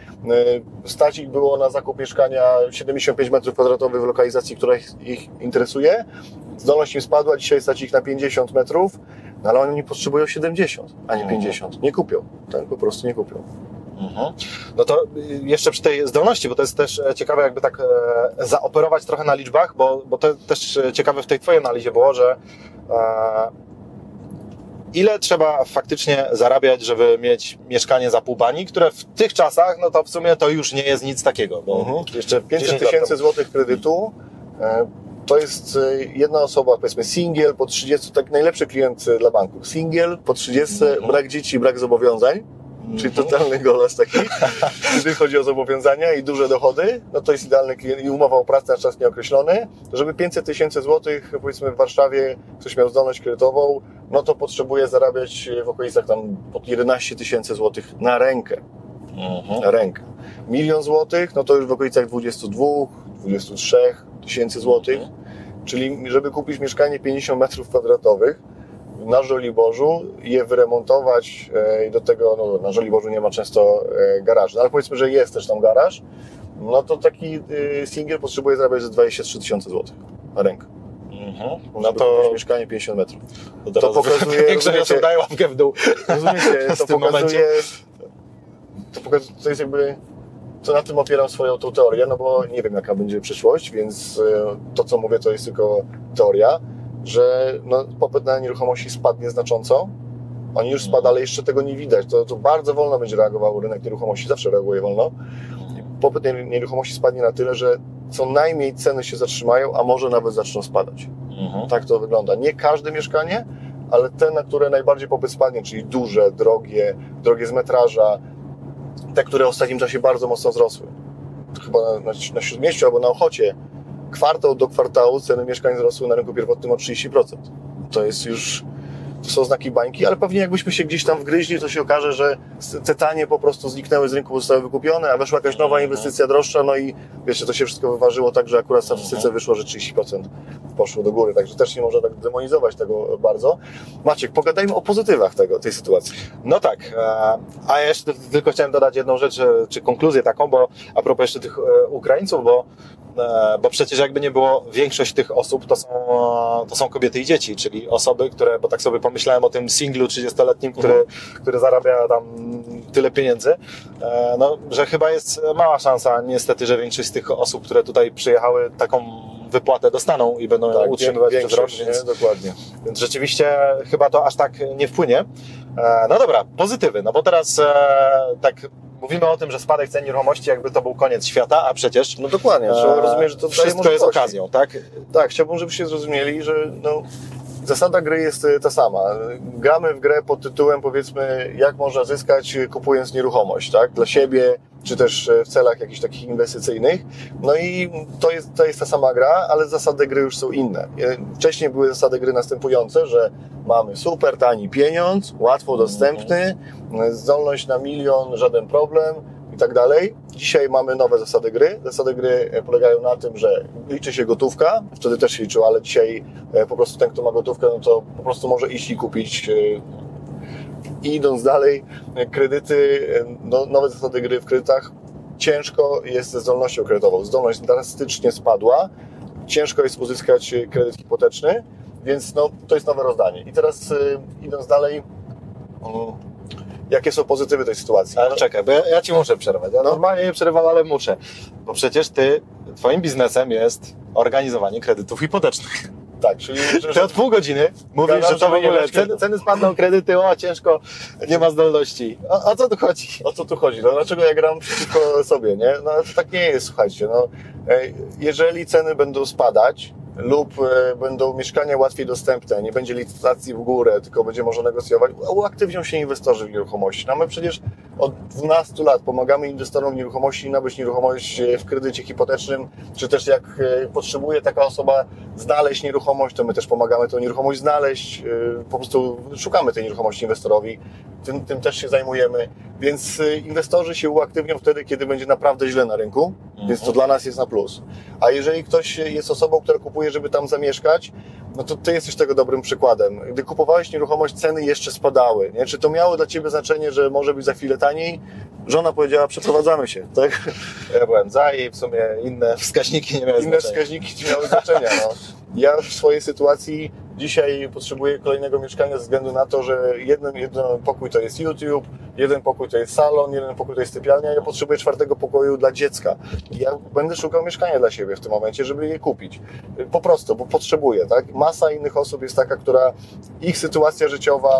stać ich było na zakup mieszkania siedemdziesiąt pięć metrów kwadratowych w lokalizacji, która ich, ich interesuje. Zdolność im spadła, dzisiaj stać ich na pięćdziesiąt metrów, no, ale oni potrzebują siedemdziesiąt, a nie pięćdziesiąt. Nie kupią. Tak, po prostu nie kupią. Mhm. No to jeszcze przy tej zdolności, bo to jest też ciekawe jakby tak e, zaoperować trochę na liczbach, bo, bo to też ciekawe w tej twojej analizie było, że e, ile trzeba faktycznie zarabiać, żeby mieć mieszkanie za pół bani, które w tych czasach, no to w sumie to już nie jest nic takiego, bo Mhm. jeszcze pięćset dziesięć lat tysięcy temu. złotych kredytu, e, To jest jedna osoba, powiedzmy singiel, po trzydziestu, tak najlepszy klient dla banku. Singiel, po trzydziestu, mm-hmm. brak dzieci, brak zobowiązań, mm-hmm. czyli totalny golas taki, jeżeli chodzi o zobowiązania i duże dochody, no to jest idealny klient i umowa o pracę na czas nieokreślony. Żeby pięćset tysięcy złotych, powiedzmy w Warszawie, ktoś miał zdolność kredytową, no to potrzebuje zarabiać w okolicach tam pod jedenaście tysięcy złotych na rękę. Mm-hmm. Na rękę. Milion złotych, no to już w okolicach dwadzieścia dwa, dwadzieścia trzy tysięcy złotych. Czyli żeby kupić mieszkanie pięćdziesiąt metrów kwadratowych na Żoliborzu, je wyremontować i do tego, no na Żoliborzu nie ma często garażu, ale powiedzmy, że jest też tam garaż, no to taki singiel potrzebuje zarabiać ze dwadzieścia trzy tysiące złotych na rękę. Mhm. No to kupić mieszkanie pięćdziesiąt metrów. To, to pokazuje, rozumiecie, daję łapkę w dół. Rozumiecie, to pokazuje, to pokazuje, to jest jakby, to na tym opieram swoją tą teorię, no bo nie wiem, jaka będzie przyszłość, więc to, co mówię, to jest tylko teoria, że no, popyt na nieruchomości spadnie znacząco. On już spada, ale jeszcze tego nie widać. To, to bardzo wolno będzie reagował rynek nieruchomości, zawsze reaguje wolno. Popyt na nieruchomości spadnie na tyle, że co najmniej ceny się zatrzymają, a może nawet zaczną spadać. Mhm. Tak to wygląda. Nie każde mieszkanie, ale te, na które najbardziej popyt spadnie, czyli duże, drogie, drogie z metraża, te, które w ostatnim czasie bardzo mocno wzrosły. Chyba na, na, na Śródmieściu albo na Ochocie kwartał do kwartału ceny mieszkań wzrosły na rynku pierwotnym o trzydzieści procent. To jest już, to są znaki bańki, ale pewnie jakbyśmy się gdzieś tam wgryźli, to się okaże, że te tanie po prostu zniknęły z rynku, zostały wykupione, a weszła jakaś nowa inwestycja droższa, no i wiecie, to się wszystko wyważyło tak, że akurat statystyce wyszło, że trzydzieści procent poszło do góry, także też nie można tak demonizować tego bardzo. Maciek, pogadajmy o pozytywach tego, tej sytuacji. No tak, a ja jeszcze tylko chciałem dodać jedną rzecz, czy konkluzję taką, bo a propos jeszcze tych Ukraińców, bo bo przecież jakby nie było, większość tych osób to są, to są kobiety i dzieci, czyli osoby, które, bo tak sobie pomyślałem o tym singlu trzydziestoletnim, który, mhm. który zarabia tam tyle pieniędzy, no, że chyba jest mała szansa niestety, że większość z tych osób, które tutaj przyjechały, taką wypłatę dostaną i będą tak, ją utrzymywać przez rok, więc, dokładnie. Więc rzeczywiście chyba to aż tak nie wpłynie. No dobra, pozytywy, no bo teraz tak mówimy o tym, że spadek cen nieruchomości jakby to był koniec świata, a przecież... No dokładnie, że rozumiem, że to wszystko jest okazją, tak? Tak, chciałbym, żebyście zrozumieli, że no, zasada gry jest ta sama. Gramy w grę pod tytułem, powiedzmy, jak można zyskać kupując nieruchomość, tak? Dla siebie, czy też w celach jakichś takich inwestycyjnych. No i to jest, to jest ta sama gra, ale zasady gry już są inne. Wcześniej były zasady gry następujące, że mamy super tani pieniądz, łatwo dostępny, zdolność na milion, żaden problem i tak dalej. Dzisiaj mamy nowe zasady gry. Zasady gry polegają na tym, że liczy się gotówka, wtedy też się liczyło, ale dzisiaj po prostu ten, kto ma gotówkę, no to po prostu może iść i kupić. I idąc dalej, kredyty, no, nowe zasady gry w kredytach, ciężko jest ze zdolnością kredytową. Zdolność drastycznie spadła, ciężko jest uzyskać kredyt hipoteczny, więc no, to jest nowe rozdanie. I teraz idąc dalej, jakie są pozytywy tej sytuacji? Ale czekaj, bo ja, ja Ci muszę przerwać. Ja no. normalnie nie przerywam, ale muszę. Bo przecież Ty, Twoim biznesem jest organizowanie kredytów hipotecznych. Tak, czyli... Że, Ty od pół godziny mówisz, że to w ogóle ceny, ceny spadną, kredyty, o ciężko, nie ma zdolności. O, o co tu chodzi? O co tu chodzi? No dlaczego ja gram przeciwko sobie, nie? No to tak nie jest, słuchajcie. No, jeżeli ceny będą spadać lub będą mieszkania łatwiej dostępne, nie będzie licytacji w górę, tylko będzie można negocjować, uaktywnią się inwestorzy w nieruchomości. No my przecież od dwunastu lat pomagamy inwestorom w nieruchomości nabyć nieruchomość w kredycie hipotecznym, czy też jak potrzebuje taka osoba znaleźć nieruchomość, to my też pomagamy tę nieruchomość znaleźć, po prostu szukamy tej nieruchomości inwestorowi, tym, tym też się zajmujemy, więc inwestorzy się uaktywnią wtedy, kiedy będzie naprawdę źle na rynku, mhm. więc to dla nas jest na plus. A jeżeli ktoś jest osobą, która kupuje, żeby tam zamieszkać, no to Ty jesteś tego dobrym przykładem. Gdy kupowałeś nieruchomość, ceny jeszcze spadały, nie? Czy to miało dla Ciebie znaczenie, że może być za chwilę taniej? Żona powiedziała, przeprowadzamy się, tak? Ja byłem za i w sumie inne wskaźniki nie miały Inne znaczenia. wskaźniki nie miały znaczenia, no. Ja w swojej sytuacji dzisiaj potrzebuję kolejnego mieszkania ze względu na to, że jeden, jeden pokój to jest YouTube, jeden pokój to jest salon, jeden pokój to jest sypialnia, ja potrzebuję czwartego pokoju dla dziecka. I ja będę szukał mieszkania dla siebie w tym momencie, żeby je kupić. Po prostu, bo potrzebuję, tak? Masa innych osób jest taka, która ich sytuacja życiowa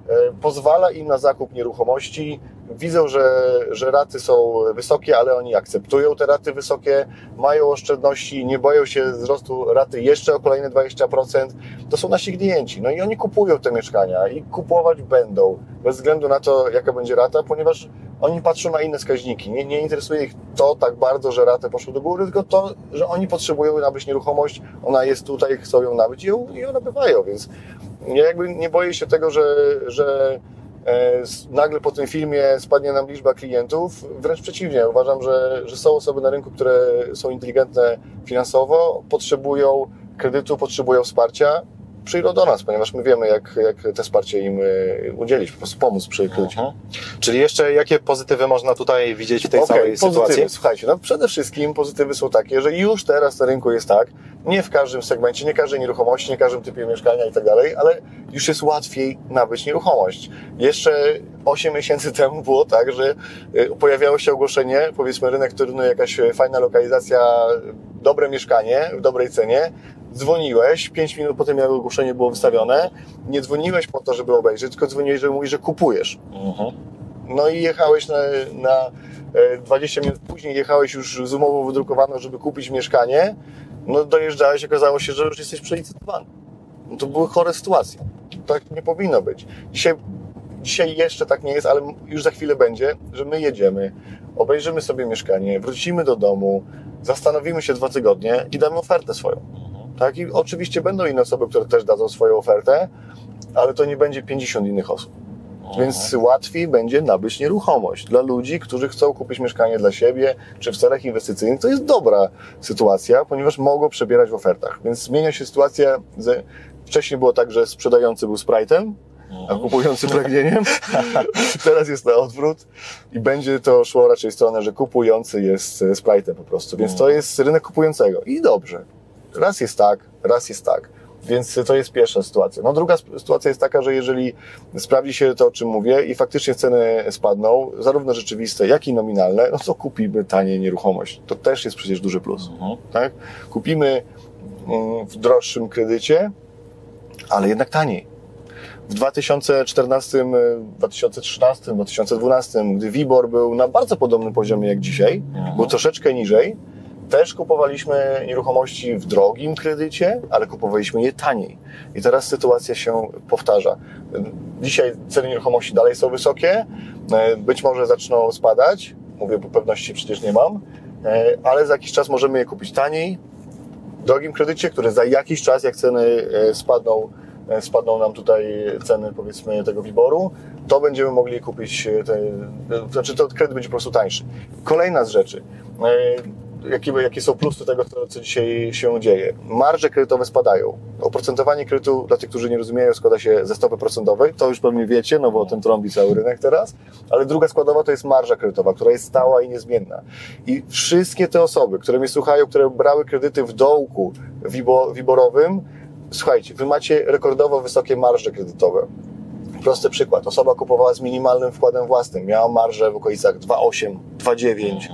pozwala im na zakup nieruchomości. Widzą, że, że raty są wysokie, ale oni akceptują te raty wysokie, mają oszczędności, nie boją się wzrostu raty jeszcze o kolejne dwadzieścia procent. To są nasi klienci. No i oni kupują te mieszkania i kupować będą, bez względu na to, jaka będzie rata, ponieważ oni patrzą na inne wskaźniki. Nie, nie interesuje ich to tak bardzo, że raty poszły do góry, tylko to, że oni potrzebują nabyć nieruchomość, ona jest tutaj, chcą ją nabyć i ją, i ją nabywają, więc ja jakby nie boję się tego, że, że e, nagle po tym filmie spadnie nam liczba klientów. Wręcz przeciwnie, uważam, że, że są osoby na rynku, które są inteligentne finansowo, potrzebują kredytu, potrzebują wsparcia. Przyjdą do nas, ponieważ my wiemy, jak, jak te wsparcie im udzielić, po prostu pomóc przy kredycie. Mhm. Czyli jeszcze jakie pozytywy można tutaj widzieć w tej okay, całej pozytywy. sytuacji? Słuchajcie, no przede wszystkim pozytywy są takie, że już teraz na rynku jest tak, nie w każdym segmencie, nie każdej nieruchomości, nie każdym typie mieszkania i tak dalej, ale już jest łatwiej nabyć nieruchomość. Jeszcze osiem miesięcy temu było tak, że pojawiało się ogłoszenie, powiedzmy rynek Toruń, jakaś fajna lokalizacja, dobre mieszkanie w dobrej cenie. Dzwoniłeś, pięć minut potem jak ogłoszenie było wystawione, nie dzwoniłeś po to, żeby obejrzeć, tylko dzwoniłeś, żeby mówić, że kupujesz. Mhm. No i jechałeś na, na dwadzieścia minut później, jechałeś już z umową wydrukowaną, żeby kupić mieszkanie, no dojeżdżałeś, okazało się, że już jesteś przelicytowany. No to były chore sytuacje. Tak nie powinno być. Dzisiaj, dzisiaj jeszcze tak nie jest, ale już za chwilę będzie, że my jedziemy, obejrzymy sobie mieszkanie, wrócimy do domu, zastanowimy się dwa tygodnie i damy ofertę swoją. Tak? I oczywiście będą inne osoby, które też dadzą swoją ofertę, ale to nie będzie pięćdziesiąt innych osób. Aha. Więc łatwiej będzie nabyć nieruchomość dla ludzi, którzy chcą kupić mieszkanie dla siebie, czy w celach inwestycyjnych. To jest dobra sytuacja, ponieważ mogą przebierać w ofertach. Więc zmienia się sytuacja. Ze... Wcześniej było tak, że sprzedający był Sprite'em, a kupujący pragnieniem. Teraz jest na odwrót i będzie to szło raczej w stronę, że kupujący jest Sprite'em po prostu. Więc to jest rynek kupującego. I dobrze. Raz jest tak, raz jest tak. Więc to jest pierwsza sytuacja. No druga sytuacja jest taka, że jeżeli sprawdzi się to, o czym mówię i faktycznie ceny spadną, zarówno rzeczywiste, jak i nominalne, no to kupimy taniej nieruchomość. To też jest przecież duży plus. Mhm. Tak? Kupimy w droższym kredycie, ale jednak taniej. W dwa tysiące czternastym, dwa tysiące trzynastym, dwa tysiące dwunastym, gdy WIBOR był na bardzo podobnym poziomie jak dzisiaj, mhm. był troszeczkę niżej, też kupowaliśmy nieruchomości w drogim kredycie, ale kupowaliśmy je taniej. I teraz sytuacja się powtarza. Dzisiaj ceny nieruchomości dalej są wysokie, być może zaczną spadać, mówię, bo pewności przecież nie mam, ale za jakiś czas możemy je kupić taniej, w drogim kredycie, który za jakiś czas, jak ceny spadną, spadną nam tutaj ceny, powiedzmy, tego WIBOR-u, to będziemy mogli kupić, te, znaczy to kredyt będzie po prostu tańszy. Kolejna z rzeczy. Jakie, jakie są plusy tego, co dzisiaj się dzieje. Marże kredytowe spadają. Oprocentowanie kredytu, dla tych, którzy nie rozumieją, składa się ze stopy procentowej. To już pewnie wiecie, no bo o tym trąbi cały rynek teraz. Ale druga składowa to jest marża kredytowa, która jest stała i niezmienna. I wszystkie te osoby, które mnie słuchają, które brały kredyty w dołku wiborowym, słuchajcie, wy macie rekordowo wysokie marże kredytowe. Prosty przykład. Osoba kupowała z minimalnym wkładem własnym. Miała marżę w okolicach dwa przecinek osiem, dwa przecinek dziewięć.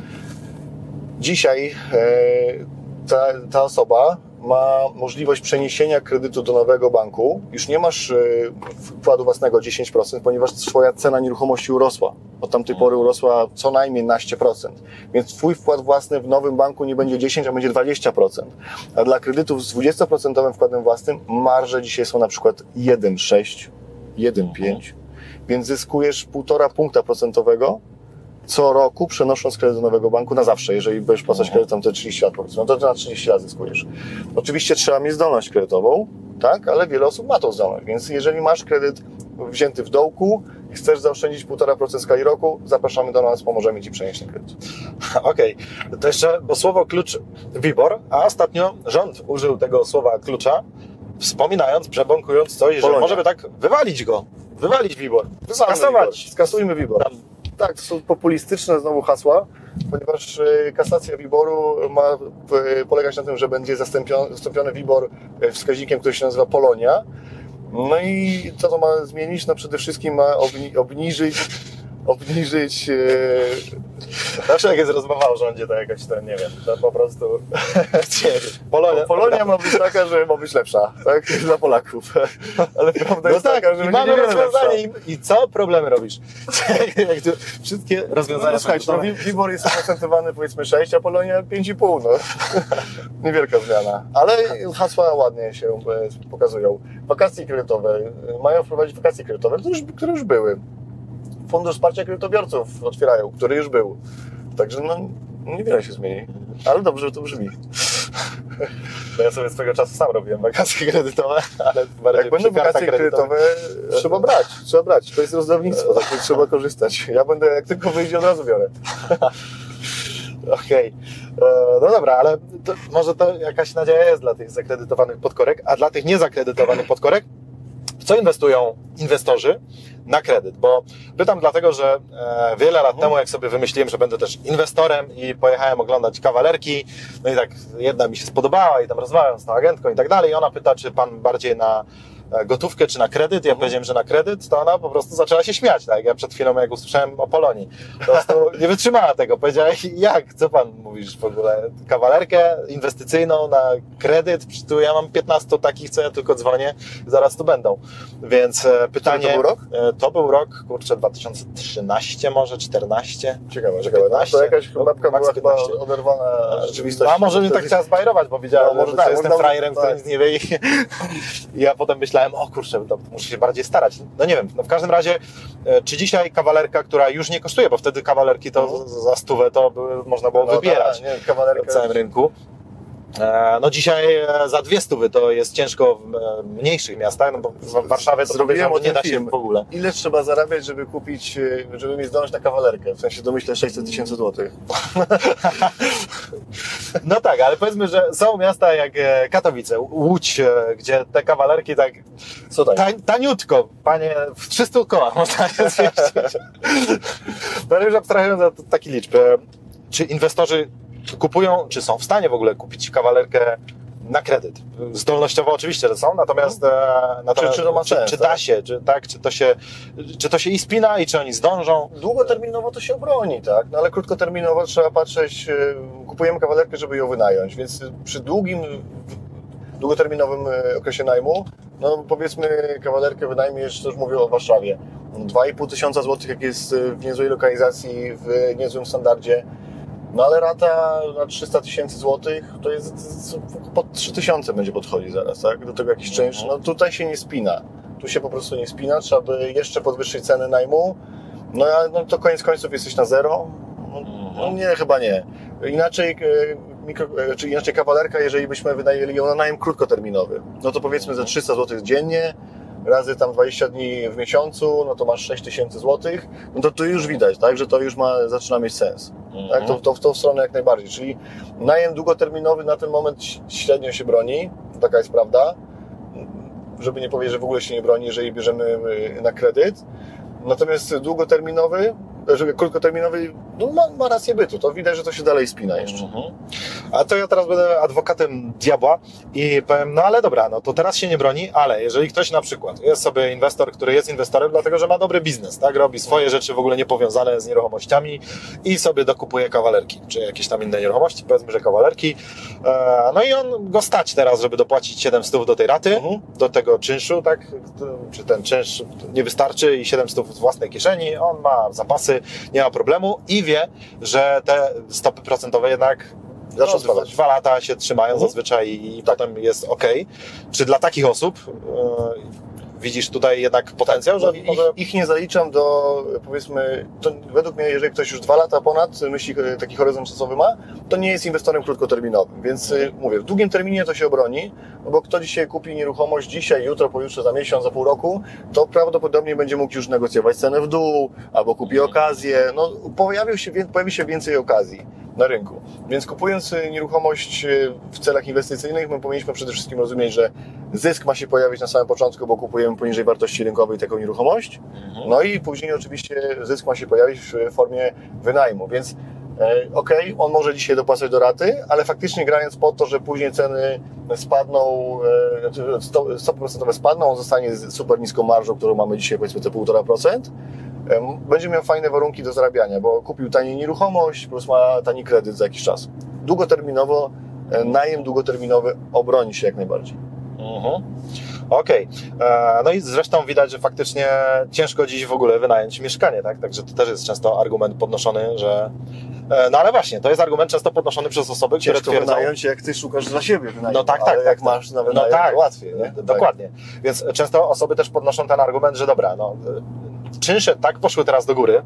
Dzisiaj ta, ta osoba ma możliwość przeniesienia kredytu do nowego banku. Już nie masz wkładu własnego dziesięć procent, ponieważ twoja cena nieruchomości urosła. Od tamtej pory urosła co najmniej naście procent. Więc twój wkład własny w nowym banku nie będzie dziesięć, a będzie dwadzieścia procent. A dla kredytów z dwudziestoprocentowym wkładem własnym marże dzisiaj są na przykład jeden przecinek sześć, jeden przecinek pięć. Więc zyskujesz półtora punkta procentowego co roku, przenosząc kredyt do nowego banku na zawsze. Jeżeli będziesz płacać kredyt tam te trzydzieści lat, powiedzmy, no to na trzydzieści lat zyskujesz. Oczywiście trzeba mieć zdolność kredytową, tak, ale wiele osób ma tą zdolność, więc jeżeli masz kredyt wzięty w dołku i chcesz zaoszczędzić półtora procent w skali roku, zapraszamy do nas, pomożemy Ci przenieść ten kredyt. Okej, okay. To jeszcze, bo słowo klucz WIBOR, a ostatnio rząd użył tego słowa klucza, wspominając, przebąkując coś, Polonia. Że może by tak wywalić go, wywalić WIBOR, skasować. Skasujmy WIBOR. Tam. Tak, to są populistyczne znowu hasła, ponieważ kasacja WIBOR-u ma polegać na tym, że będzie zastąpiony, zastąpiony WIBOR wskaźnikiem, który się nazywa Polonia. No i co to ma zmienić? No przede wszystkim ma obni- obniżyć obniżyć... E... Zawsze jak jest rozmowa o rządzie, to jakoś to, nie wiem, to po prostu... Polonia, Polonia ma być taka, że ma być lepsza, tak? Dla Polaków. Ale prawda No jest tak, taka, że i będzie mamy niewiele rozwiązanie. lepsza. I, I co problemy robisz? Jak tu wszystkie rozwiązania No, są słuchajcie, no, gotowe. Wi- WIBOR jest oprocentowany powiedzmy sześć, a Polonia pięć i pół, no. Niewielka zmiana. Ale hasła ładnie się e, pokazują. Wakacje kredytowe. Mają wprowadzić wakacje kredytowe, które już, które już były. Fundusz Wsparcia Kredytobiorców otwierają, który już był. Także no, niewiele się zmieni. Ale dobrze to brzmi. To ja sobie swego czasu sam robiłem wakacje kredytowe, ale bardziej Jak będą przy kartach wakacje kredytowe, trzeba brać, trzeba brać. To jest rozdawnictwo, tak trzeba korzystać. Ja będę, jak tylko wyjdzie, od razu biorę. Okej. Okay. No dobra, ale to, może to jakaś nadzieja jest dla tych zakredytowanych podkorek, a dla tych niezakredytowanych podkorek, w co inwestują inwestorzy na kredyt? Bo pytam dlatego, że e, wiele lat temu, jak sobie wymyśliłem, że będę też inwestorem i pojechałem oglądać kawalerki, no i tak jedna mi się spodobała i tam rozmawiam z tą agentką i tak dalej, i ona pyta, czy pan bardziej na gotówkę czy na kredyt. Ja powiedziałem, że na kredyt, to ona po prostu zaczęła się śmiać, tak? Ja przed chwilą, jak usłyszałem o Polonii, po prostu nie wytrzymała tego. Powiedziała, jak? Co pan mówisz w ogóle? Kawalerkę inwestycyjną na kredyt? Tu ja mam piętnaście takich, co ja tylko dzwonię, zaraz tu będą. Więc pytanie... To był rok? To był rok, kurczę, dwa tysiące trzynasty może, czternaście. Ciekawe, ciekawe. No, to jakaś babka była chyba oderwana rzeczywistości. A może mnie tak chciała zbajrować, bo wiedziała, no, że tak, jestem można, frajerem, tak. który nic nie wie i, i ja potem myślałem, o kurczę, to muszę się bardziej starać. No nie wiem, no w każdym razie, czy dzisiaj kawalerka, która już nie kosztuje, bo wtedy kawalerki to Mhm. za stówę to były, można było No wybierać tak, nie, kawalerka... w całym rynku. No dzisiaj za dwie stówy to jest ciężko w mniejszych miastach, no bo w Warszawie to Zrobiłem o nie tym da się film. w ogóle. Ile trzeba zarabiać, żeby kupić, żeby mieć zdolność na kawalerkę? W sensie domyślę sześćset tysięcy złotych. No tak, ale powiedzmy, że są miasta jak Katowice, Łódź, gdzie te kawalerki tak Co tak? tań, taniutko, panie, w trzystu kołach można je zmieścić. No ale już abstrahując od takiej liczby, czy inwestorzy kupują, czy są w stanie w ogóle kupić kawalerkę na kredyt? Zdolnościowo oczywiście, że są, natomiast, e, natomiast Czy- czy to ma czy, sens, czy tak? da się, czy, tak, czy to się, czy to się i spina i czy oni zdążą? Długoterminowo to się obroni, tak? No ale krótkoterminowo trzeba patrzeć, e, kupujemy kawalerkę, żeby ją wynająć, więc przy długim, długoterminowym e, okresie najmu, no powiedzmy kawalerkę wynajmiesz, to już mówię o Warszawie, dwa i pół tysiąca złotych, jak jest w niezłej lokalizacji, w niezłym standardzie. No ale rata na trzysta tysięcy złotych to jest pod trzy tysiące będzie podchodzić zaraz, tak? Do tego jakiś czynsz. No tutaj się nie spina. Tu się po prostu nie spina, trzeba by jeszcze podwyższyć ceny najmu. No, a, no to koniec końców jesteś na zero. No, no nie, chyba nie. Inaczej, e, mikro, e, czy inaczej kawalerka, jeżeli byśmy wynajęli ją na najem krótkoterminowy, no to powiedzmy za trzysta złotych dziennie, razy tam dwadzieścia dni w miesiącu, no to masz sześć tysięcy złotych, no to tu już widać, tak, że to już ma, zaczyna mieć sens. Tak, to, to w tą stronę jak najbardziej. Czyli najem długoterminowy na ten moment średnio się broni, taka jest prawda, żeby nie powiedzieć, że w ogóle się nie broni, jeżeli bierzemy na kredyt. Natomiast długoterminowy, że krótkoterminowy, no ma, ma rację bytu. To widać, że to się dalej spina jeszcze. Mhm. A to ja teraz będę adwokatem diabła i powiem, no ale dobra, no to teraz się nie broni, ale jeżeli ktoś na przykład jest sobie inwestor, który jest inwestorem, dlatego że ma dobry biznes, tak, robi swoje rzeczy w ogóle niepowiązane z nieruchomościami i sobie dokupuje kawalerki, czy jakieś tam inne nieruchomości, powiedzmy, że kawalerki, no i on go stać teraz, żeby dopłacić siedemset do tej raty, Mhm. do tego czynszu, tak, czy ten czynsz nie wystarczy i siedemset z własnej kieszeni, on ma zapasy, nie ma problemu i wie, że te stopy procentowe jednak Zaczną no, spadać. dwa lata się trzymają Mhm. zazwyczaj i potem jest ok. Czy dla takich osób e, widzisz tutaj jednak potencjał, że No, ich, może... ich nie zaliczam do, powiedzmy, to według mnie, jeżeli ktoś już dwa lata ponad myśli, taki horyzont czasowy ma, to nie jest inwestorem krótkoterminowym. Więc Mhm. mówię, w długim terminie to się obroni, no bo kto dzisiaj kupi nieruchomość dzisiaj, jutro, pojutrze, za miesiąc, za pół roku, to prawdopodobnie będzie mógł już negocjować cenę w dół, albo kupi okazję. No, pojawił się, pojawi się więcej okazji na rynku. Więc kupując nieruchomość w celach inwestycyjnych, my powinniśmy przede wszystkim rozumieć, że zysk ma się pojawić na samym początku, bo kupujemy poniżej wartości rynkowej taką nieruchomość. No i później oczywiście zysk ma się pojawić w formie wynajmu. Więc e, okej, on może dzisiaj dopłacać do raty, ale faktycznie grając po to, że później ceny spadną, e, stopy procentowe spadną, on zostanie z super niską marżą, którą mamy dzisiaj, powiedzmy te półtora procent. będzie miał fajne warunki do zarabiania, bo kupił taniej nieruchomość plus ma tani kredyt za jakiś czas. Długoterminowo, najem długoterminowy obroni się jak najbardziej. Mhm. Okej. Okay. No i zresztą widać, że faktycznie ciężko dziś w ogóle wynająć mieszkanie, tak? Także to też jest często argument podnoszony, że... No ale właśnie, to jest argument często podnoszony przez osoby, ciężko które twierdzą... wynająć, jak ty szukasz dla siebie wynająć, no tak, tak, ale tak, jak tak, masz na no wynajem, tak, to łatwiej, nie? Dokładnie. Tak. Więc często osoby też podnoszą ten argument, że dobra, no czynsze tak poszły teraz do góry,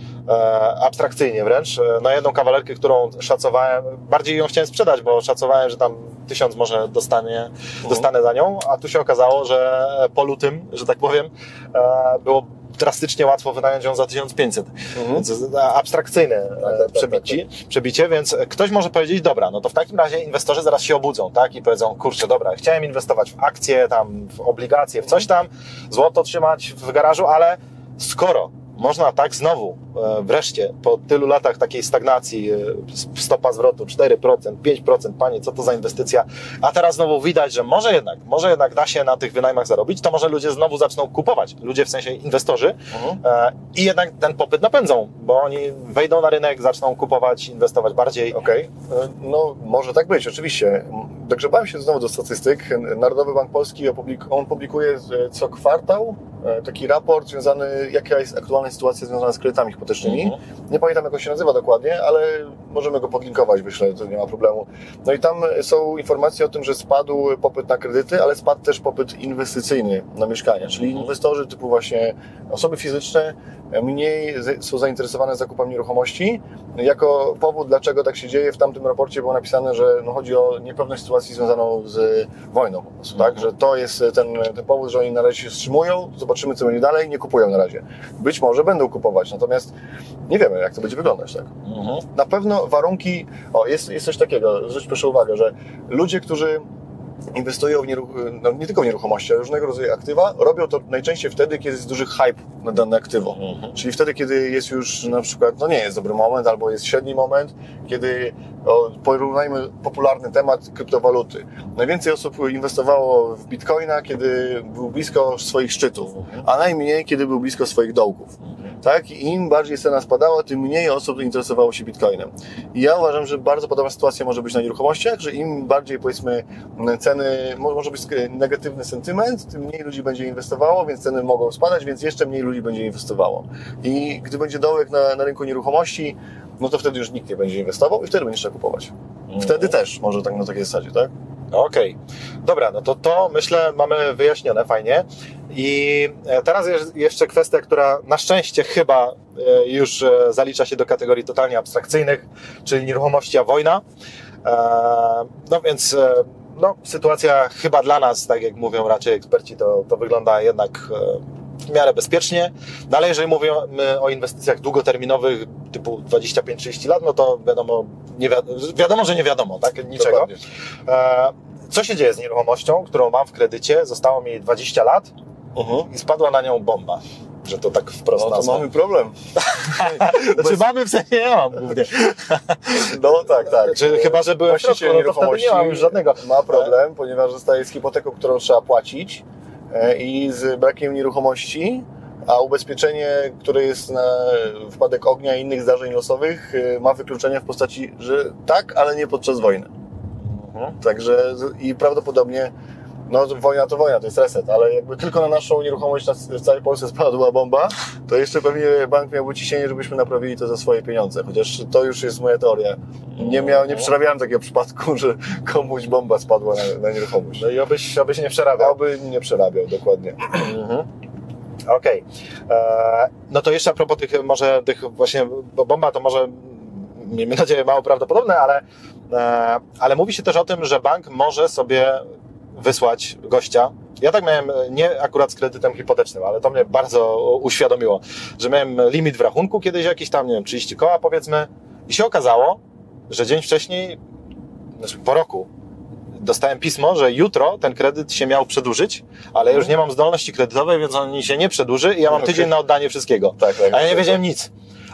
e, abstrakcyjnie wręcz. Na jedną kawalerkę, którą szacowałem, bardziej ją chciałem sprzedać, bo szacowałem, że tam tysiąc może dostanie, mhm. dostanę za nią, a tu się okazało, że po lutym, że tak powiem, e, było drastycznie łatwo wynająć ją za tysiąc pięćset. Mhm. Więc abstrakcyjne tak, tak, przebici, tak, tak. przebicie, więc ktoś może powiedzieć, dobra, no to w takim razie inwestorzy zaraz się obudzą, tak? I powiedzą, kurczę, dobra, chciałem inwestować w akcje, tam, w obligacje, w coś tam, złoto trzymać w garażu, ale skoro można tak znowu, e, wreszcie, po tylu latach takiej stagnacji, e, stopa zwrotu cztery procent, pięć procent, panie, co to za inwestycja, a teraz znowu widać, że może jednak, może jednak da się na tych wynajmach zarobić, to może ludzie znowu zaczną kupować, ludzie w sensie inwestorzy uh-huh. e, i jednak ten popyt napędzą, bo oni wejdą na rynek, zaczną kupować, inwestować bardziej. Okej, okay. No może tak być, oczywiście. Dogrzebałem się znowu do statystyk. Narodowy Bank Polski opublik- on publikuje co kwartał taki raport związany, jaka jest aktualna sytuacja związana z kredytami hipotecznymi. Mm-hmm. Nie pamiętam, jak on się nazywa dokładnie, ale możemy go podlinkować, myślę, to nie ma problemu. No i tam są informacje o tym, że spadł popyt na kredyty, ale spadł też popyt inwestycyjny na mieszkania, czyli mm-hmm. inwestorzy typu właśnie osoby fizyczne mniej są zainteresowane zakupem nieruchomości. Jako powód, dlaczego tak się dzieje, w tamtym raporcie było napisane, że no chodzi o niepewność sytuacji związaną z wojną po prostu, tak? Że to jest ten, ten powód, że oni na razie się wstrzymują, zobaczymy, co będzie dalej, nie kupują na razie. Być może będą kupować, natomiast nie wiemy, jak to będzie wyglądać, tak? Mhm. Na pewno warunki... O, jest, jest coś takiego, zwróć proszę uwagę, że ludzie, którzy inwestują w nieruch- no nie tylko w nieruchomości, ale różnego rodzaju aktywa, robią to najczęściej wtedy, kiedy jest duży hype na dane aktywo. Mhm. Czyli wtedy, kiedy jest już na przykład, no nie jest dobry moment, albo jest średni moment, kiedy, o, porównajmy popularny temat kryptowaluty. Najwięcej osób inwestowało w bitcoina, kiedy był blisko swoich szczytów, a najmniej, kiedy był blisko swoich dołków. Tak? I im bardziej cena spadała, tym mniej osób interesowało się bitcoinem. I ja uważam, że bardzo podobna sytuacja może być na nieruchomościach, że im bardziej, powiedzmy, ceny, może być negatywny sentyment, tym mniej ludzi będzie inwestowało, więc ceny mogą spadać, więc jeszcze mniej ludzi będzie inwestowało. I gdy będzie dołek na, na rynku nieruchomości, no to wtedy już nikt nie będzie inwestował i wtedy będzie trzeba kupować. Wtedy też może tak na takiej zasadzie, tak? Okej. Okay. Dobra, no to to myślę mamy wyjaśnione fajnie. I teraz jest jeszcze kwestia, która na szczęście chyba już zalicza się do kategorii totalnie abstrakcyjnych, czyli nieruchomości a wojna. No więc no, sytuacja chyba dla nas, tak jak mówią raczej eksperci, to, to wygląda jednak w miarę bezpiecznie. No ale jeżeli mówimy o inwestycjach długoterminowych typu dwadzieścia pięć trzydzieści lat, no to wiadomo, nie wi- wiadomo, że nie wiadomo, tak? Niczego. Dokładnie. Co się dzieje z nieruchomością, którą mam w kredycie? Zostało mi dwadzieścia lat uh-huh. i spadła na nią bomba. Że to tak wprost No to nazwę. Mamy problem. Znaczy Bez... mamy w sensie, ja mam głównie. No tak, tak. Czy, chyba, że byłem w środku, no to wtedy nie mam już żadnego. Ma problem, ponieważ zostaje z hipoteką, którą trzeba płacić i z brakiem nieruchomości, a ubezpieczenie, które jest na wypadek ognia i innych zdarzeń losowych, ma wykluczenie w postaci, że tak, ale nie podczas wojny. Mhm. Także i prawdopodobnie no wojna to wojna, to jest reset, ale jakby tylko na naszą nieruchomość w całej Polsce spadła bomba, to jeszcze pewnie bank miałby ciśnienie, żebyśmy naprawili to za swoje pieniądze, chociaż to już jest moja teoria. Nie miał, nie przerabiałem takiego przypadku, że komuś bomba spadła na, na nieruchomość. No i obyś, obyś nie przerabiał. Oby nie przerabiał, dokładnie. Mhm. Okej. Okay. No to jeszcze a propos tych może tych właśnie, bo bomba to może miejmy nadzieję mało prawdopodobne, ale, ale mówi się też o tym, że bank może sobie wysłać gościa. Ja tak miałem, nie akurat z kredytem hipotecznym, ale to mnie bardzo uświadomiło, że miałem limit w rachunku kiedyś jakiś tam, nie wiem, trzydzieści koła powiedzmy i się okazało, że dzień wcześniej, znaczy po roku, dostałem pismo, że jutro ten kredyt się miał przedłużyć, ale już nie mam zdolności kredytowej, więc on się nie przedłuży i ja mam tydzień na oddanie wszystkiego. Tak, tak, a ja nie tak, wiedziałem tak. nic.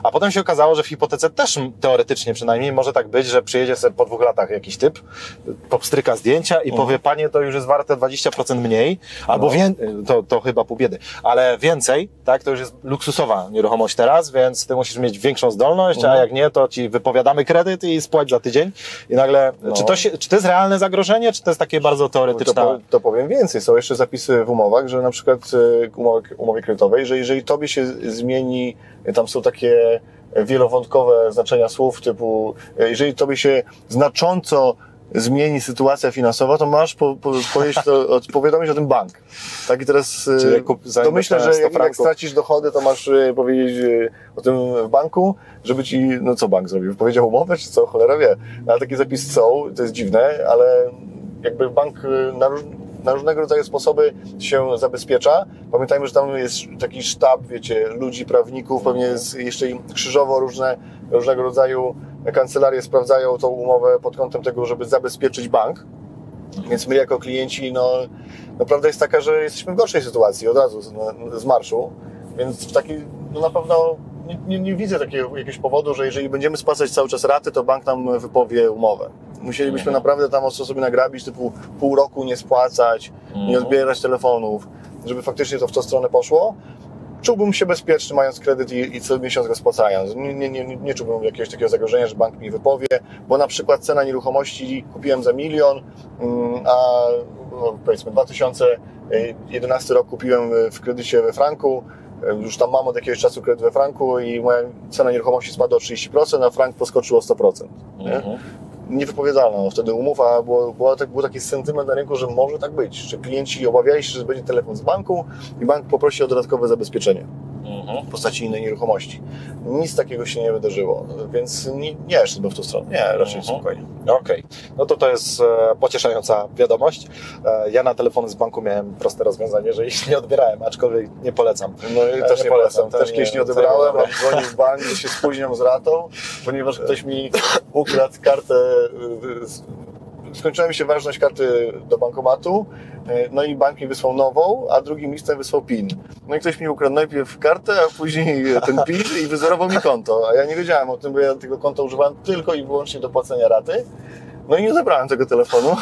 A potem się okazało, że w hipotece też teoretycznie przynajmniej może tak być, że przyjedzie sobie po dwóch latach jakiś typ, popstryka zdjęcia i Mhm. powie, panie, to już jest warte dwadzieścia procent mniej, albo No. wię... to, to chyba pół biedy, ale więcej, tak, to już jest luksusowa nieruchomość teraz, więc ty musisz mieć większą zdolność, Mhm. a jak nie, to ci wypowiadamy kredyt i spłać za tydzień. I nagle, No. czy, to się, czy to jest realne zagrożenie, czy to jest takie bardzo teoretyczne? To, po, to powiem więcej. Są jeszcze zapisy w umowach, że na przykład w umowie, umowie kredytowej, że jeżeli tobie się zmieni, tam są takie wielowątkowe znaczenia słów typu, jeżeli tobie się znacząco zmieni sytuacja finansowa, to masz po, po, powiedzieć to, powiadomić o tym bank. Tak i teraz Czyli jak kup- to myślę, że sto jak, jak franków. stracisz dochody, to masz e, powiedzieć e, o tym w banku, żeby ci, no co bank zrobił? Powiedział umowę, czy co? Cholera wie. No, ale takie zapisy są, to jest dziwne, ale jakby bank e, na, róż, na różnego rodzaju sposoby się zabezpiecza. Pamiętajmy, że tam jest taki sztab, wiecie, ludzi, prawników, pewnie jest jeszcze im krzyżowo różne, różnego rodzaju kancelarie sprawdzają tą umowę pod kątem tego, żeby zabezpieczyć bank. Więc my jako klienci, no, no prawda jest taka, że jesteśmy w gorszej sytuacji od razu z, no, z marszu, więc w takiej, no na pewno nie, nie, nie widzę takiego jakiegoś powodu, że jeżeli będziemy spłacać cały czas raty, to bank nam wypowie umowę. Musielibyśmy Mhm. naprawdę tam ostro sobie nagrabić, typu pół roku nie spłacać, nie Mhm. odbierać telefonów, żeby faktycznie to w tą stronę poszło. Czułbym się bezpieczny, mając kredyt i, i co miesiąc go spłacając. Nie, nie, nie, nie czułbym jakiegoś takiego zagrożenia, że bank mi wypowie, bo na przykład cena nieruchomości kupiłem za milion, mm, a no, powiedzmy dwa tysiące jedenasty rok kupiłem w kredycie we franku, już tam mam od jakiegoś czasu kredyt we franku i moja cena nieruchomości spadła o trzydzieści procent, a frank poskoczył o sto procent. Nie? Mhm. Niewypowiedzialna wtedy umów, a było, było, był taki sentyment na rynku, że może tak być, że klienci obawiali się, że będzie telefon z banku i bank poprosi o dodatkowe zabezpieczenie Mhm. w postaci innej nieruchomości. Nic takiego się nie wydarzyło, więc nie, nie szedłbym w tą stronę. Nie, raczej Mhm. spokojnie. Okej, no to to jest e, pocieszająca wiadomość. E, ja na telefony z banku miałem proste rozwiązanie, że ich nie odbierałem, aczkolwiek nie polecam. No i E, też nie nie polecam, polecam. to Też nie- kiedyś nie to nie odebrałem, dobre. a dzwonił w bank, że się spóźniam z ratą, ponieważ ktoś mi ukradł kartę, y, z- skończyła mi się ważność karty do bankomatu, y, no i bank mi wysłał nową, a drugim listem wysłał PIN. No i ktoś mi ukradł najpierw kartę, a później ten PIN i wyzerował mi konto, a ja nie wiedziałem o tym, bo ja tego konta używałem tylko i wyłącznie do płacenia raty. No i nie odebrałem tego telefonu.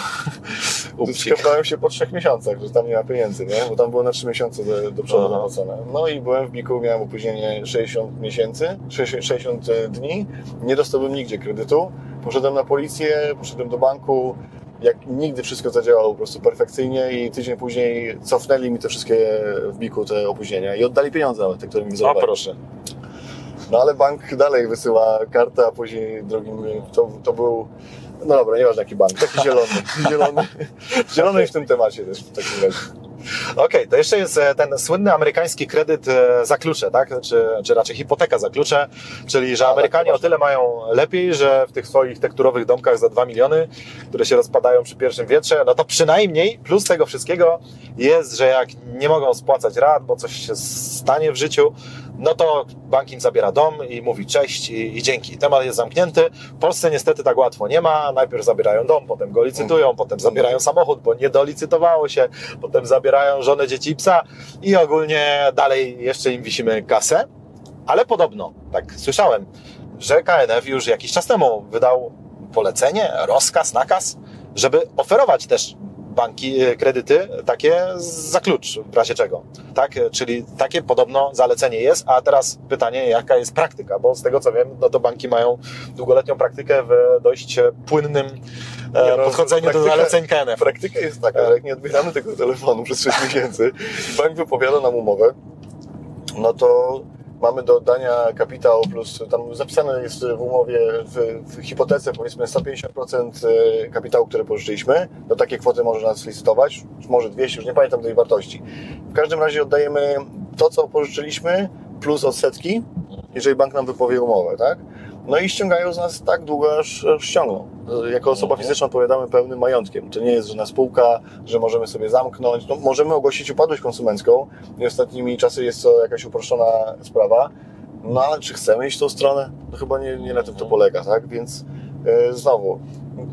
Upsik. Skapałem się po trzech miesiącach, że tam nie ma pieniędzy, nie? Bo tam było na trzy miesiące do, do przodu Aha. napłacone. No i byłem w biku, miałem opóźnienie sześćdziesiąt miesięcy, sześćdziesiąt dni. Nie dostałbym nigdzie kredytu. Poszedłem na policję, poszedłem do banku. Jak nigdy wszystko zadziałało po prostu perfekcyjnie i tydzień później cofnęli mi te wszystkie w biku te opóźnienia i oddali pieniądze nawet, te, które mi O zrobili. proszę. No ale bank dalej wysyła kartę, a później drugim to, to był, no dobra, nieważne jaki bank, taki zielony, zielony, zielony w tym temacie też w takim razie. Okej, to jeszcze jest e, ten słynny amerykański kredyt e, za klucze, tak? Czy, czy raczej hipoteka za klucze, czyli że A, Amerykanie tak, o tyle mają lepiej, że w tych swoich tekturowych domkach za dwa miliony, które się rozpadają przy pierwszym wietrze, no to przynajmniej plus tego wszystkiego jest, że jak nie mogą spłacać rat, bo coś się stanie w życiu, no to bank im zabiera dom i mówi cześć i, i dzięki. Temat jest zamknięty. W Polsce niestety tak łatwo nie ma. Najpierw zabierają dom, potem go licytują, Mhm. potem zabierają samochód, bo nie dolicytowało się, potem zabierają żonę, dzieci i psa i ogólnie dalej jeszcze im wisimy kasę. Ale podobno, tak słyszałem, że K N F już jakiś czas temu wydał polecenie, rozkaz, nakaz, żeby oferować też banki, e, kredyty takie za klucz, w razie czego. Tak, e, czyli takie podobno zalecenie jest, a teraz pytanie, jaka jest praktyka, bo z tego co wiem, no to banki mają długoletnią praktykę w dość e, płynnym e, Nie, no, podchodzeniu do praktyka- zaleceń K N F. Praktyka jest taka, że jak nie odbieramy tego telefonu przez sześć miesięcy, bank wypowiada nam umowę, no to mamy do oddania kapitał plus, tam zapisane jest w umowie, w, w hipotece powiedzmy sto pięćdziesiąt procent kapitału, który pożyczyliśmy, do takiej kwoty może nas licytować, może dwieście, już nie pamiętam tej wartości. W każdym razie oddajemy to, co pożyczyliśmy, plus odsetki, jeżeli bank nam wypowie umowę, tak? No i ściągają z nas tak długo, aż, aż ściągną. Jako osoba fizyczna odpowiadamy pełnym majątkiem. To nie jest żadna spółka, że możemy sobie zamknąć. No, możemy ogłosić upadłość konsumencką i ostatnimi czasy jest to jakaś uproszczona sprawa. No ale czy chcemy iść w tą stronę? No chyba nie, nie na tym to polega, tak? Więc yy, znowu,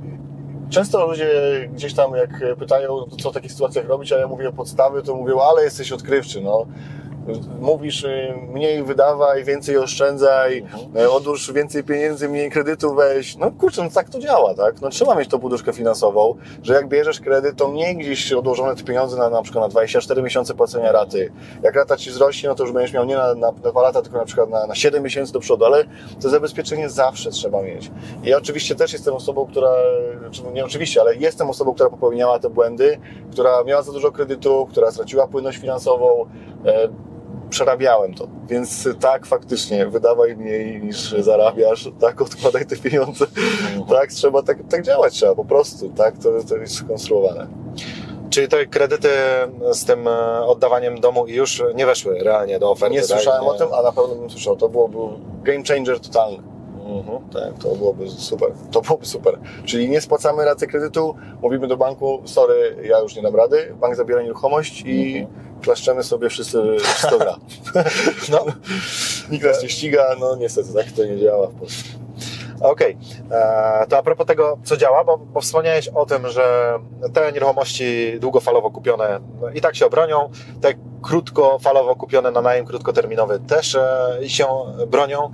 często ludzie gdzieś tam jak pytają, co w takich sytuacjach robić, a ja mówię podstawy, to mówią, ale jesteś odkrywczy, no. mówisz y, mniej wydawaj, więcej oszczędzaj, mhm. odłóż więcej pieniędzy, mniej kredytu weź. No kurczę, no tak to działa, tak? No trzeba mieć tą poduszkę finansową, że jak bierzesz kredyt, to mniej gdzieś odłożone te pieniądze na na przykład na dwadzieścia cztery miesiące płacenia raty. Jak rata ci wzrośnie, no to już będziesz miał nie na, na, na dwa lata, tylko na przykład na, na siedem miesięcy do przodu, ale to zabezpieczenie zawsze trzeba mieć. I ja oczywiście też jestem osobą, która, znaczy nie oczywiście, ale jestem osobą, która popełniała te błędy, która miała za dużo kredytu, która straciła płynność finansową, e, przerabiałem to. Więc tak, faktycznie, wydawaj mniej niż zarabiasz, tak, odkładaj te pieniądze, tak, trzeba, tak, tak działać trzeba, po prostu, tak, to, to jest skonstruowane. Czyli te kredyty z tym oddawaniem domu już nie weszły realnie do oferty? Nie słyszałem tak? o tym, a na pewno bym słyszał, to byłoby game changer totalny. Mhm, tak, to byłoby super, to byłoby super. Czyli nie spłacamy raty kredytu, mówimy do banku, sorry, ja już nie dam rady, bank zabiera nieruchomość i mhm. klaszczemy sobie wszyscy sto gra. No, nikt nas nie ściga, no niestety, tak to nie działa w Polsce. Okej, okay. To a propos tego, co działa, bo, bo wspomniałeś o tym, że te nieruchomości długofalowo kupione no, i tak się obronią, te krótkofalowo kupione na najem krótkoterminowy też e, się bronią,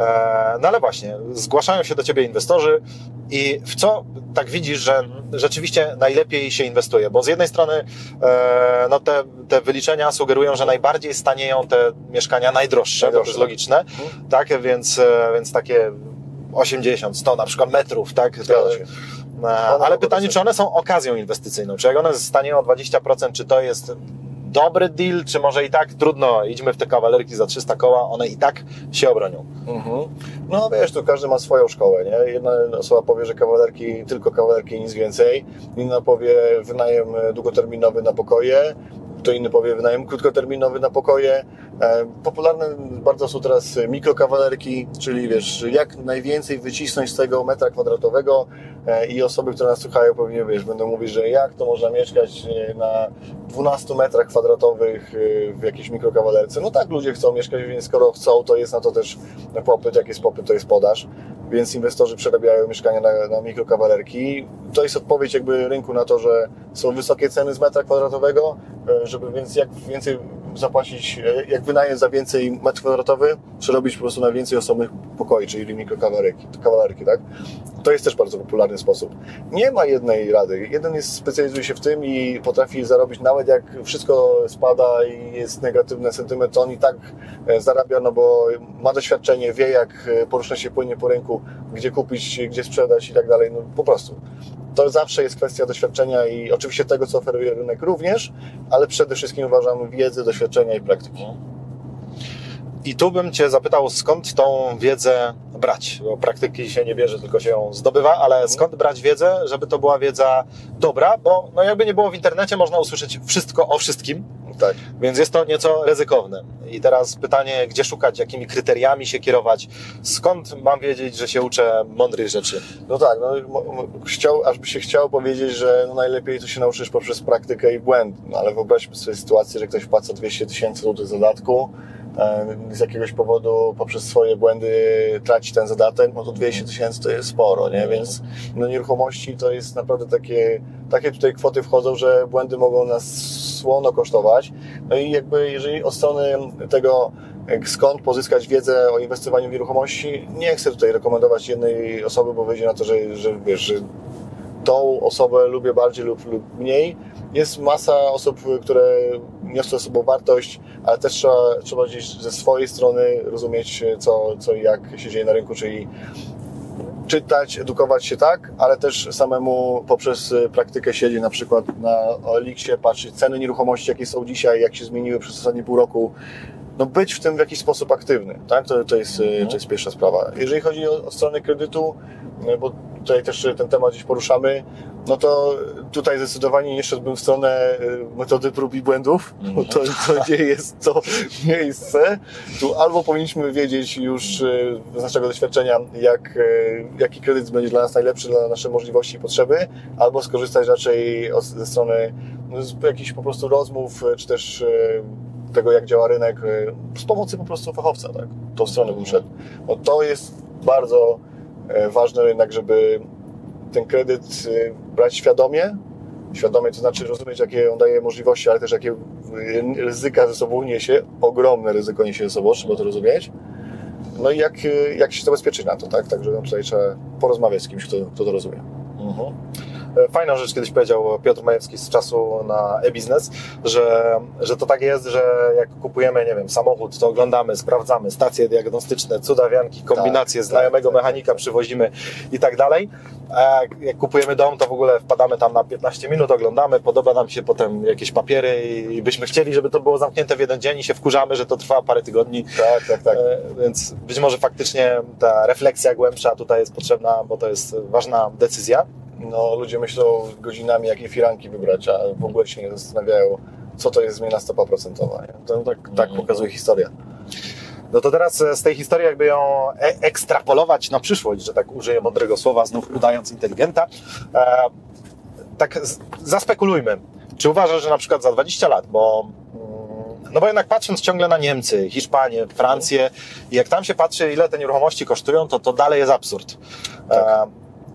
e, no ale właśnie, zgłaszają się do Ciebie inwestorzy i w co tak widzisz, że rzeczywiście najlepiej się inwestuje? Bo z jednej strony e, no te, te wyliczenia sugerują, że najbardziej stanieją te mieszkania najdroższe, najdroższe. To jest logiczne, mhm. tak, więc, e, więc takie osiemdziesiąt, sto na przykład metrów, tak? Zgadza się. Ale pytanie, czy one są okazją inwestycyjną? Czy jak one stanieją o dwadzieścia procent, czy to jest dobry deal, czy może i tak trudno, idźmy w te kawalerki za trzysta koła, one i tak się obronią. Mhm. No wiesz, tu każdy ma swoją szkołę, nie? Jedna osoba powie, że kawalerki, tylko kawalerki i nic więcej, inna powie wynajem długoterminowy na pokoje, kto inny powie wynajem krótkoterminowy na pokoje. Popularne bardzo są teraz mikrokawalerki, czyli wiesz, jak najwięcej wycisnąć z tego metra kwadratowego i osoby, które nas słuchają, pewnie wiesz, będą mówić, że jak to można mieszkać na dwunastu metrach kwadratowych w jakiejś mikrokawalerce. No tak, ludzie chcą mieszkać, więc skoro chcą, to jest na to też popyt, jak jest popyt, to jest podaż, więc inwestorzy przerabiają mieszkania na, na mikrokawalerki. To jest odpowiedź jakby rynku na to, że są wysokie ceny z metra kwadratowego, żeby więc jak więcej zapłacić, jak wynajem za więcej metr kwadratowy, przerobić po prostu na więcej osobnych pokoi, czyli mikrokawalerki, kawalerki, tak? To jest też bardzo popularny sposób. Nie ma jednej rady. Jeden jest, specjalizuje się w tym i potrafi zarobić, nawet jak wszystko spada i jest negatywny sentyment, to on i tak zarabia, no bo ma doświadczenie, wie jak poruszać się płynnie po rynku, gdzie kupić, gdzie sprzedać i tak dalej, no po prostu. To zawsze jest kwestia doświadczenia i oczywiście tego, co oferuje rynek również, ale przede wszystkim uważam wiedzy, doświadczenia i praktyki. I tu bym Cię zapytał, skąd tą wiedzę brać? Bo praktyki się nie bierze, tylko się ją zdobywa, ale skąd brać wiedzę, żeby to była wiedza dobra? Bo no jakby nie było w internecie, można usłyszeć wszystko o wszystkim, tak. Więc jest to nieco ryzykowne. I teraz pytanie, gdzie szukać, jakimi kryteriami się kierować? Skąd mam wiedzieć, że się uczę mądrych rzeczy? No tak, no, chciał, aż by się chciało powiedzieć, że no najlepiej to się nauczysz poprzez praktykę i błęd. No, ale wyobraźmy sobie sytuację, że ktoś wpłaca dwieście tysięcy złotych zadatku, z jakiegoś powodu poprzez swoje błędy traci ten zadatek, no to dwieście tysięcy to jest sporo, nie? Więc no nieruchomości to jest naprawdę takie, takie tutaj kwoty wchodzą, że błędy mogą nas słono kosztować. No i jakby jeżeli od strony tego, skąd pozyskać wiedzę o inwestowaniu w nieruchomości, nie chcę tutaj rekomendować jednej osoby, bo wyjdzie na to, że, że wiesz, że tą osobę lubię bardziej lub, lub mniej. Jest masa osób, które niosą ze sobą wartość, ale też trzeba, trzeba gdzieś ze swojej strony rozumieć, co, co i jak się dzieje na rynku, czyli czytać, edukować się tak, ale też samemu poprzez praktykę siedzieć na przykład na O L X ie, patrzeć ceny nieruchomości, jakie są dzisiaj, jak się zmieniły przez ostatnie pół roku. No być w tym w jakiś sposób aktywny, tak? To, to, jest, mhm. to jest pierwsza sprawa. Jeżeli chodzi o, o stronę kredytu, bo tutaj też ten temat gdzieś poruszamy, no to tutaj zdecydowanie nie szedłbym w stronę metody prób i błędów, bo to, to gdzie jest to miejsce. Tu albo powinniśmy wiedzieć już z naszego doświadczenia, jak, jaki kredyt będzie dla nas najlepszy, dla naszych możliwości i potrzeby, albo skorzystać raczej ze strony z jakichś po prostu rozmów, czy też tego, jak działa rynek, z pomocy po prostu fachowca, tak? Tą stronę bym szedł. Bo to jest bardzo ważne jednak, żeby ten kredyt brać świadomie, świadomie to znaczy rozumieć, jakie on daje możliwości, ale też jakie ryzyka ze sobą niesie, ogromne ryzyko niesie ze sobą, trzeba to rozumieć. No i jak, jak się zabezpieczyć na to, tak? Także no tutaj trzeba porozmawiać z kimś, kto, kto to rozumie. Mhm. Fajną rzecz kiedyś powiedział Piotr Majewski z czasu na e-biznes, że, że to tak jest, że jak kupujemy, nie wiem, samochód, to oglądamy, sprawdzamy stacje diagnostyczne, cudawianki, kombinacje, tak, znajomego tak, tak, mechanika przywozimy i tak dalej. A jak, jak kupujemy dom, to w ogóle wpadamy tam na piętnaście minut, oglądamy, podoba nam się potem jakieś papiery i byśmy chcieli, żeby to było zamknięte w jeden dzień i się wkurzamy, że to trwa parę tygodni. Tak, tak, tak. E, więc być może faktycznie ta refleksja głębsza tutaj jest potrzebna, bo to jest ważna decyzja. No, ludzie myślą godzinami, jakie firanki wybrać, a w ogóle się nie zastanawiają, co to jest zmiana stopa procentowa. Nie? To tak, tak pokazuje historia. No to teraz z tej historii jakby ją e- ekstrapolować na przyszłość, że tak użyję mądrego słowa, znów udając inteligenta. E, tak z- zaspekulujmy. Czy uważasz, że na przykład za dwadzieścia lat, bo no bo jednak patrząc ciągle na Niemcy, Hiszpanię, Francję i jak tam się patrzy, ile te nieruchomości kosztują, to to dalej jest absurd. Tak. E,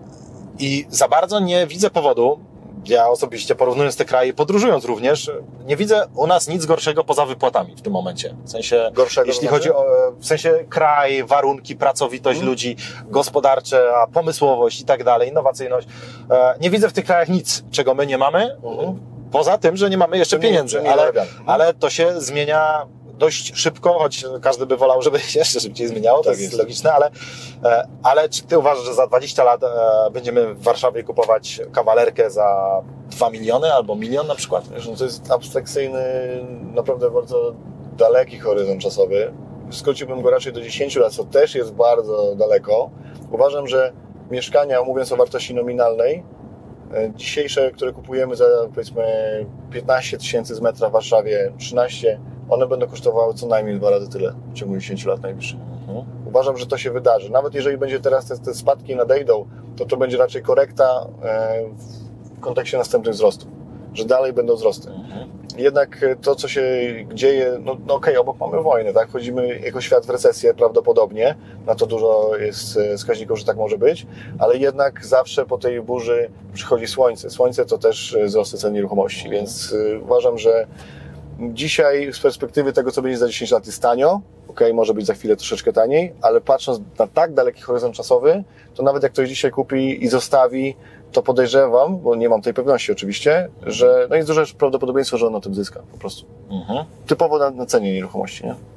I za bardzo nie widzę powodu, ja osobiście porównując te kraje, podróżując również, nie widzę u nas nic gorszego poza wypłatami w tym momencie. W sensie, Gorszego jeśli znaczy? chodzi o w sensie kraj, warunki, pracowitość Mhm. ludzi, gospodarcze, a pomysłowość i tak dalej, innowacyjność. E, nie widzę w tych krajach nic, czego my nie mamy, Mhm. poza tym, że nie mamy jeszcze Że nie- pieniędzy, że nie ale, zarabiamy. Mhm. ale to się zmienia dość szybko, choć każdy by wolał, żeby się jeszcze szybciej zmieniało, to Tak jest, jest. logiczne, ale, e, ale czy ty uważasz, że za dwadzieścia lat e, będziemy w Warszawie kupować kawalerkę za dwa miliony albo milion na przykład? Wiesz, no to jest abstrakcyjny, naprawdę bardzo daleki horyzont czasowy. Skróciłbym go raczej do dziesięciu lat, co też jest bardzo daleko. Uważam, że mieszkania, mówiąc o wartości nominalnej, e, dzisiejsze, które kupujemy za powiedzmy piętnaście tysięcy z metra w Warszawie, trzynaście, one będą kosztowały co najmniej dwa razy tyle w ciągu dziesięciu lat najbliższych. Uważam, że to się wydarzy. Nawet jeżeli będzie teraz te, te spadki nadejdą, to to będzie raczej korekta e, w kontekście następnych wzrostów, że dalej będą wzrosty. Jednak to, co się dzieje, no, no okej, okay, obok mamy wojnę, tak? Wchodzimy jako świat w recesję prawdopodobnie, na to dużo jest wskaźników, że tak może być, ale jednak zawsze po tej burzy przychodzi słońce. Słońce to też wzrosty cen nieruchomości, więc y, uważam, że dzisiaj z perspektywy tego, co będzie za dziesięć lat, jest tanio, okej, okay, może być za chwilę troszeczkę taniej, ale patrząc na tak daleki horyzont czasowy, to nawet jak ktoś dzisiaj kupi i zostawi, to podejrzewam, bo nie mam tej pewności oczywiście, że no jest duże prawdopodobieństwo, że on na tym zyska po prostu. Mhm. Typowo na, na cenie nieruchomości, nie?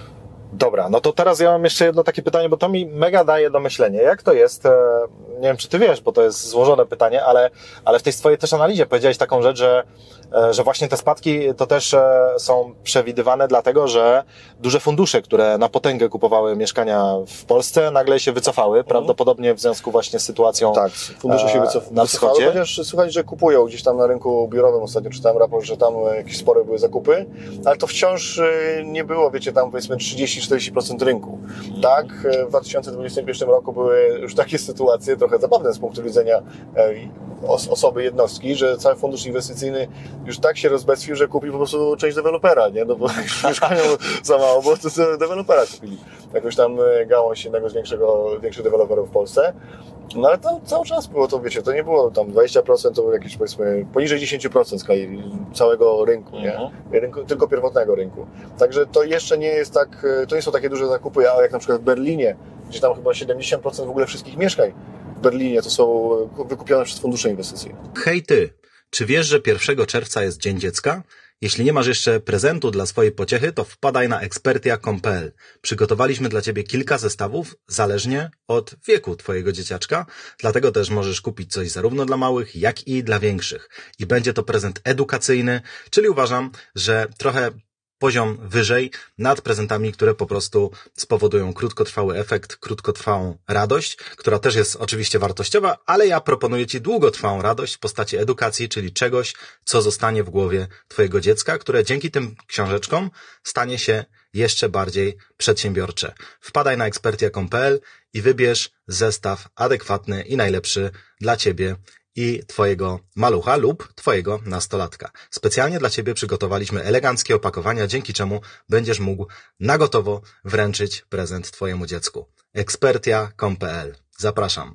Dobra, no to teraz ja mam jeszcze jedno takie pytanie, bo to mi mega daje do myślenia. Jak to jest, e, nie wiem czy ty wiesz, bo to jest złożone pytanie, ale, ale w tej swojej też analizie powiedziałeś taką rzecz, że, e, że właśnie te spadki to też e, są przewidywane dlatego, że duże fundusze, które na potęgę kupowały mieszkania w Polsce, nagle się wycofały, prawdopodobnie w związku właśnie z sytuacją Tak, fundusze się wycof- na wycofały, wschodzie. chociaż słuchać, że kupują gdzieś tam na rynku biurowym. Ostatnio czytałem raport, że tam jakieś spore były zakupy, ale to wciąż y, nie było, wiecie, tam powiedzmy trzydzieści do czterdziestu procent rynku. Tak, w dwa tysiące dwudziestym pierwszym roku były już takie sytuacje, trochę zabawne z punktu widzenia e, os- osoby, jednostki, że cały fundusz inwestycyjny już tak się rozbestwił, że kupił po prostu część dewelopera, nie? No bo mieszkania za mało, bo to, to dewelopera kupili. Jakąś tam gałąź jednego z większego, większych deweloperów w Polsce. No ale to cały czas było to, wiecie, to nie było tam dwadzieścia procent, to było jakieś powiedzmy poniżej dziesięć procent skali całego rynku, nie? Mhm. Rynku, tylko pierwotnego rynku. Także to jeszcze nie jest tak, to nie są takie duże zakupy, ale jak na przykład w Berlinie, gdzie tam chyba siedemdziesiąt procent w ogóle wszystkich mieszkań w Berlinie to są wykupione przez fundusze inwestycyjne. Hej ty, czy wiesz, że pierwszego czerwca jest Dzień Dziecka? Jeśli nie masz jeszcze prezentu dla swojej pociechy, to wpadaj na ekspertia kropka com kropka pe el. Przygotowaliśmy dla Ciebie kilka zestawów, zależnie od wieku Twojego dzieciaczka, dlatego też możesz kupić coś zarówno dla małych, jak i dla większych. I będzie to prezent edukacyjny, czyli uważam, że trochę poziom wyżej nad prezentami, które po prostu spowodują krótkotrwały efekt, krótkotrwałą radość, która też jest oczywiście wartościowa, ale ja proponuję Ci długotrwałą radość w postaci edukacji, czyli czegoś, co zostanie w głowie Twojego dziecka, które dzięki tym książeczkom stanie się jeszcze bardziej przedsiębiorcze. Wpadaj na ekspertia kropka com kropka pe el i wybierz zestaw adekwatny i najlepszy dla Ciebie i Twojego malucha lub Twojego nastolatka. Specjalnie dla Ciebie przygotowaliśmy eleganckie opakowania, dzięki czemu będziesz mógł na gotowo wręczyć prezent Twojemu dziecku. ekspertia kropka com kropka pe el. Zapraszam.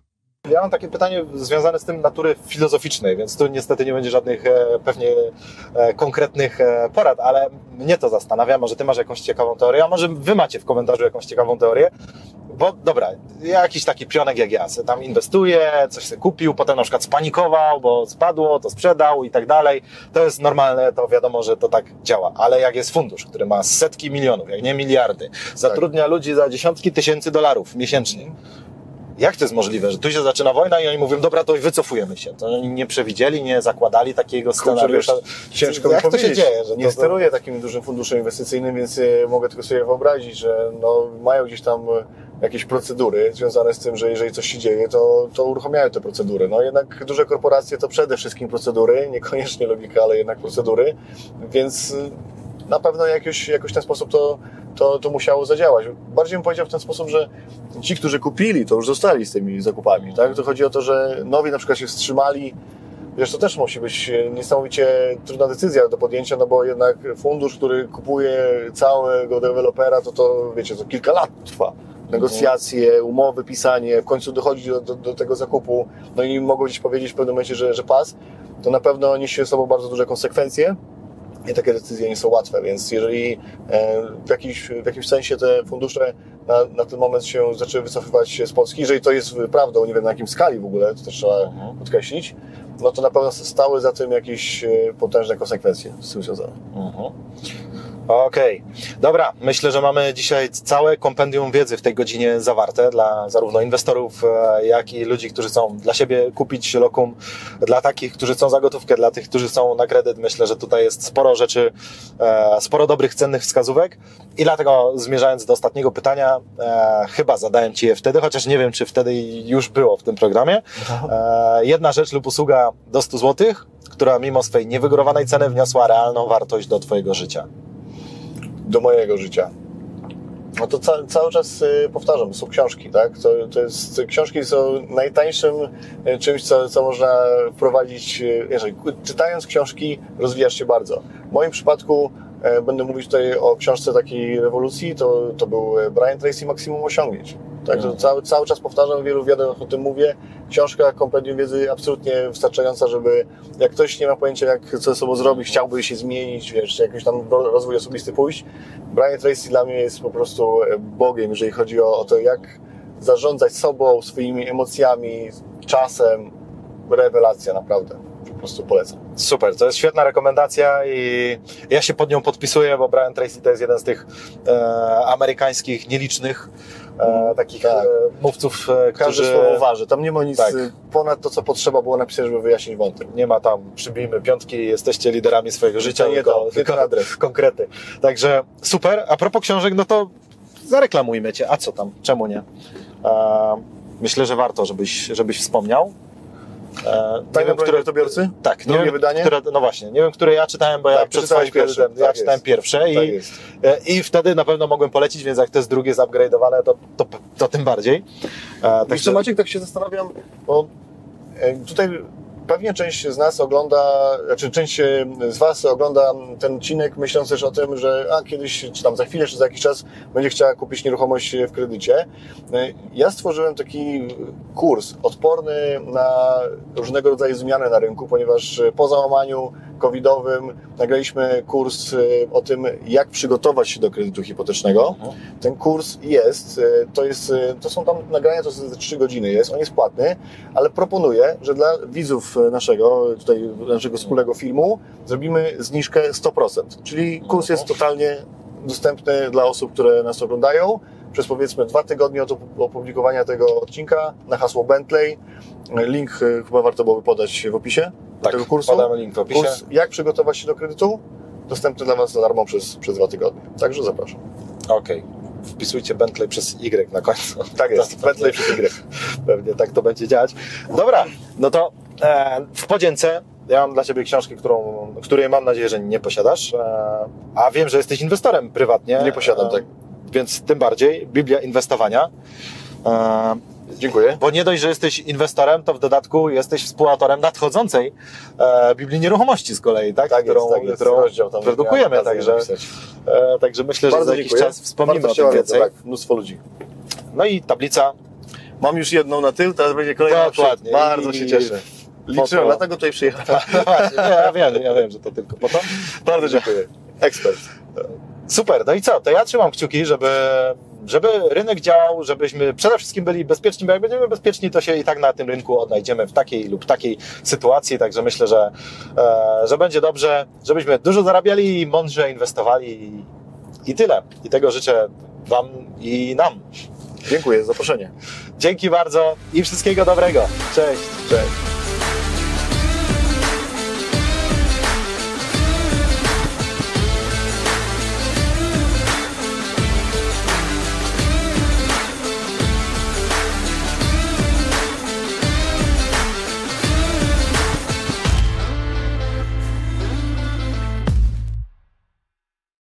Ja mam takie pytanie związane z tym natury filozoficznej, więc tu niestety nie będzie żadnych e, pewnie e, konkretnych e, porad, ale mnie to zastanawia, może ty masz jakąś ciekawą teorię, a może wy macie w komentarzu jakąś ciekawą teorię, bo dobra, jakiś taki pionek jak ja se tam inwestuje, coś sobie kupił, potem na przykład spanikował, bo spadło, to sprzedał i tak dalej, to jest normalne, to wiadomo, że to tak działa, ale jak jest fundusz, który ma setki milionów, jak nie miliardy, zatrudnia tak. ludzi za dziesiątki tysięcy dolarów miesięcznie. Jak to jest możliwe, że tu się zaczyna wojna i oni mówią, dobra, to wycofujemy się. To oni nie przewidzieli, nie zakładali takiego scenariusza. Ciężko Jak mi to się dzieje? Że nie to, steruję takim dużym funduszem inwestycyjnym, więc e, mogę tylko sobie wyobrazić, że no, mają gdzieś tam jakieś procedury związane z tym, że jeżeli coś się dzieje, to, to uruchamiają te procedury. No jednak duże korporacje to przede wszystkim procedury, niekoniecznie logika, ale jednak procedury, więc na pewno jakoś, jakoś w ten sposób to, to, to musiało zadziałać. Bardziej bym powiedział w ten sposób, że ci, którzy kupili, to już zostali z tymi zakupami. Tak? To chodzi o to, że nowi na przykład się wstrzymali. Wiesz, to też musi być niesamowicie trudna decyzja do podjęcia, no bo jednak fundusz, który kupuje całego dewelopera, to to, wiecie, to kilka lat trwa. Negocjacje, umowy, pisanie, w końcu dochodzi do, do, do tego zakupu, no i mogą gdzieś powiedzieć w pewnym momencie, że, że pas, to na pewno niesie ze sobą bardzo duże konsekwencje. I takie decyzje nie są łatwe, więc jeżeli w, jakiś, w jakimś sensie te fundusze na, na ten moment się zaczęły wycofywać z Polski, jeżeli to jest prawdą, nie wiem na jakim skali w ogóle, to też trzeba uh-huh. podkreślić, no to na pewno stały za tym jakieś potężne konsekwencje z tym związane. Uh-huh. Okej, okay. Dobra, myślę, że mamy dzisiaj całe kompendium wiedzy w tej godzinie zawarte dla zarówno inwestorów, jak i ludzi, którzy chcą dla siebie kupić lokum, dla takich, którzy chcą za gotówkę, dla tych, którzy chcą na kredyt. Myślę, że tutaj jest sporo rzeczy, sporo dobrych, cennych wskazówek i dlatego zmierzając do ostatniego pytania, chyba zadałem Ci je wtedy, chociaż nie wiem, czy wtedy już było w tym programie. Jedna rzecz lub usługa do stu złotych, która mimo swej niewygórowanej ceny wniosła realną wartość do Twojego życia. Do mojego życia. No to ca- cały czas y, powtarzam, to są książki, tak? To, to jest, książki są najtańszym y, czymś, co, co można wprowadzić. Y, jeżeli, czytając książki rozwijasz się bardzo. W moim przypadku y, będę mówić tutaj o książce takiej rewolucji, to, to był Brian Tracy Maksimum Osiągnięć. Tak, to cały, cały czas powtarzam, w wielu wywiadach o tym mówię. Książka, kompendium wiedzy absolutnie wystarczająca, żeby jak ktoś nie ma pojęcia, jak co ze sobą zrobić, chciałby się zmienić, wiesz, jakiś tam rozwój osobisty pójść. Brian Tracy dla mnie jest po prostu Bogiem, jeżeli chodzi o, o to, jak zarządzać sobą, swoimi emocjami, czasem. Rewelacja, naprawdę. Po prostu polecam. Super, to jest świetna rekomendacja i ja się pod nią podpisuję, bo Brian Tracy to jest jeden z tych e, amerykańskich, nielicznych e, takich tak. e, mówców, e, Każde którzy... słowo waży. Tam nie ma nic tak. ponad to, co potrzeba było napisać, żeby wyjaśnić wątek. Nie ma tam, przybijmy piątki, jesteście liderami swojego życia, nie tylko, to, tylko adres. konkrety. Także super, a propos książek, no to zareklamujmy Cię, a co tam, czemu nie? E, myślę, że warto, żebyś, żebyś wspomniał. E, Tajne projektobiorcy? Tak, nie wiem, wydanie? Które, no właśnie, nie wiem, które ja czytałem, bo tak, ja przed swoim kredytem, ja tak czytałem jest. pierwsze tak i, i wtedy na pewno mogłem polecić, więc jak to jest drugie zupgrade'owane, to, to, to tym bardziej. E, Wiesz co, Maciek, tak się zastanawiam, bo tutaj pewnie część z nas ogląda, znaczy część z Was ogląda ten odcinek myśląc też o tym, że a kiedyś, czy tam za chwilę, czy za jakiś czas będzie chciała kupić nieruchomość w kredycie. Ja stworzyłem taki kurs odporny na różnego rodzaju zmiany na rynku, ponieważ po załamaniu covidowym nagraliśmy kurs o tym, jak przygotować się do kredytu hipotecznego. Ten kurs jest, to jest, to są tam nagrania, to jest trzy godziny jest, on jest płatny, ale proponuję, że dla widzów naszego, tutaj naszego wspólnego filmu zrobimy zniżkę sto procent, czyli kurs jest totalnie dostępny dla osób, które nas oglądają przez powiedzmy dwa tygodnie od opublikowania tego odcinka na hasło Bentley. Link chyba warto byłoby podać w opisie tak, tego kursu. Podamy link w opisie. Kurs jak przygotować się do kredytu, dostępny dla Was za darmo przez, przez dwa tygodnie. Także zapraszam. Okej. Okay. Wpisujcie Bentley przez Y na końcu. Tak jest, Bentley przez Y. Pewnie tak to będzie działać. Dobra, no to e, w podzięce ja mam dla Ciebie książkę, którą, której mam nadzieję, że nie posiadasz, e, a wiem, że jesteś inwestorem prywatnie. Nie posiadam, e, tak. Więc tym bardziej, Biblia inwestowania. E, Dziękuję. Bo nie dość, że jesteś inwestorem, to w dodatku jesteś współautorem nadchodzącej e, Biblii Nieruchomości z kolei, tak? Tak którą, jest, tak jest. którą Rozdział tam produkujemy, także, e, także myślę, Bardzo że za jakiś dziękuję. czas wspomnimy Bardzo o tym więcej. Tak, mnóstwo ludzi. No i tablica mam już jedną na tył, teraz będzie kolejna na przód. Dokładnie. Bardzo I- się cieszę. Liczyłem, to- dlatego tutaj przyjechałem. No właśnie, nie, ja wiem, ja wiem, że to tylko po to. Bardzo dziękuję. Ekspert. Super, no i co? To ja trzymam kciuki, żeby, żeby rynek działał, żebyśmy przede wszystkim byli bezpieczni, bo jak będziemy bezpieczni, to się i tak na tym rynku odnajdziemy w takiej lub takiej sytuacji, także myślę, że, e, że będzie dobrze, żebyśmy dużo zarabiali i mądrze inwestowali i, i tyle. I tego życzę Wam i nam. Dziękuję za zaproszenie. Dzięki bardzo i wszystkiego dobrego. Cześć. Cześć.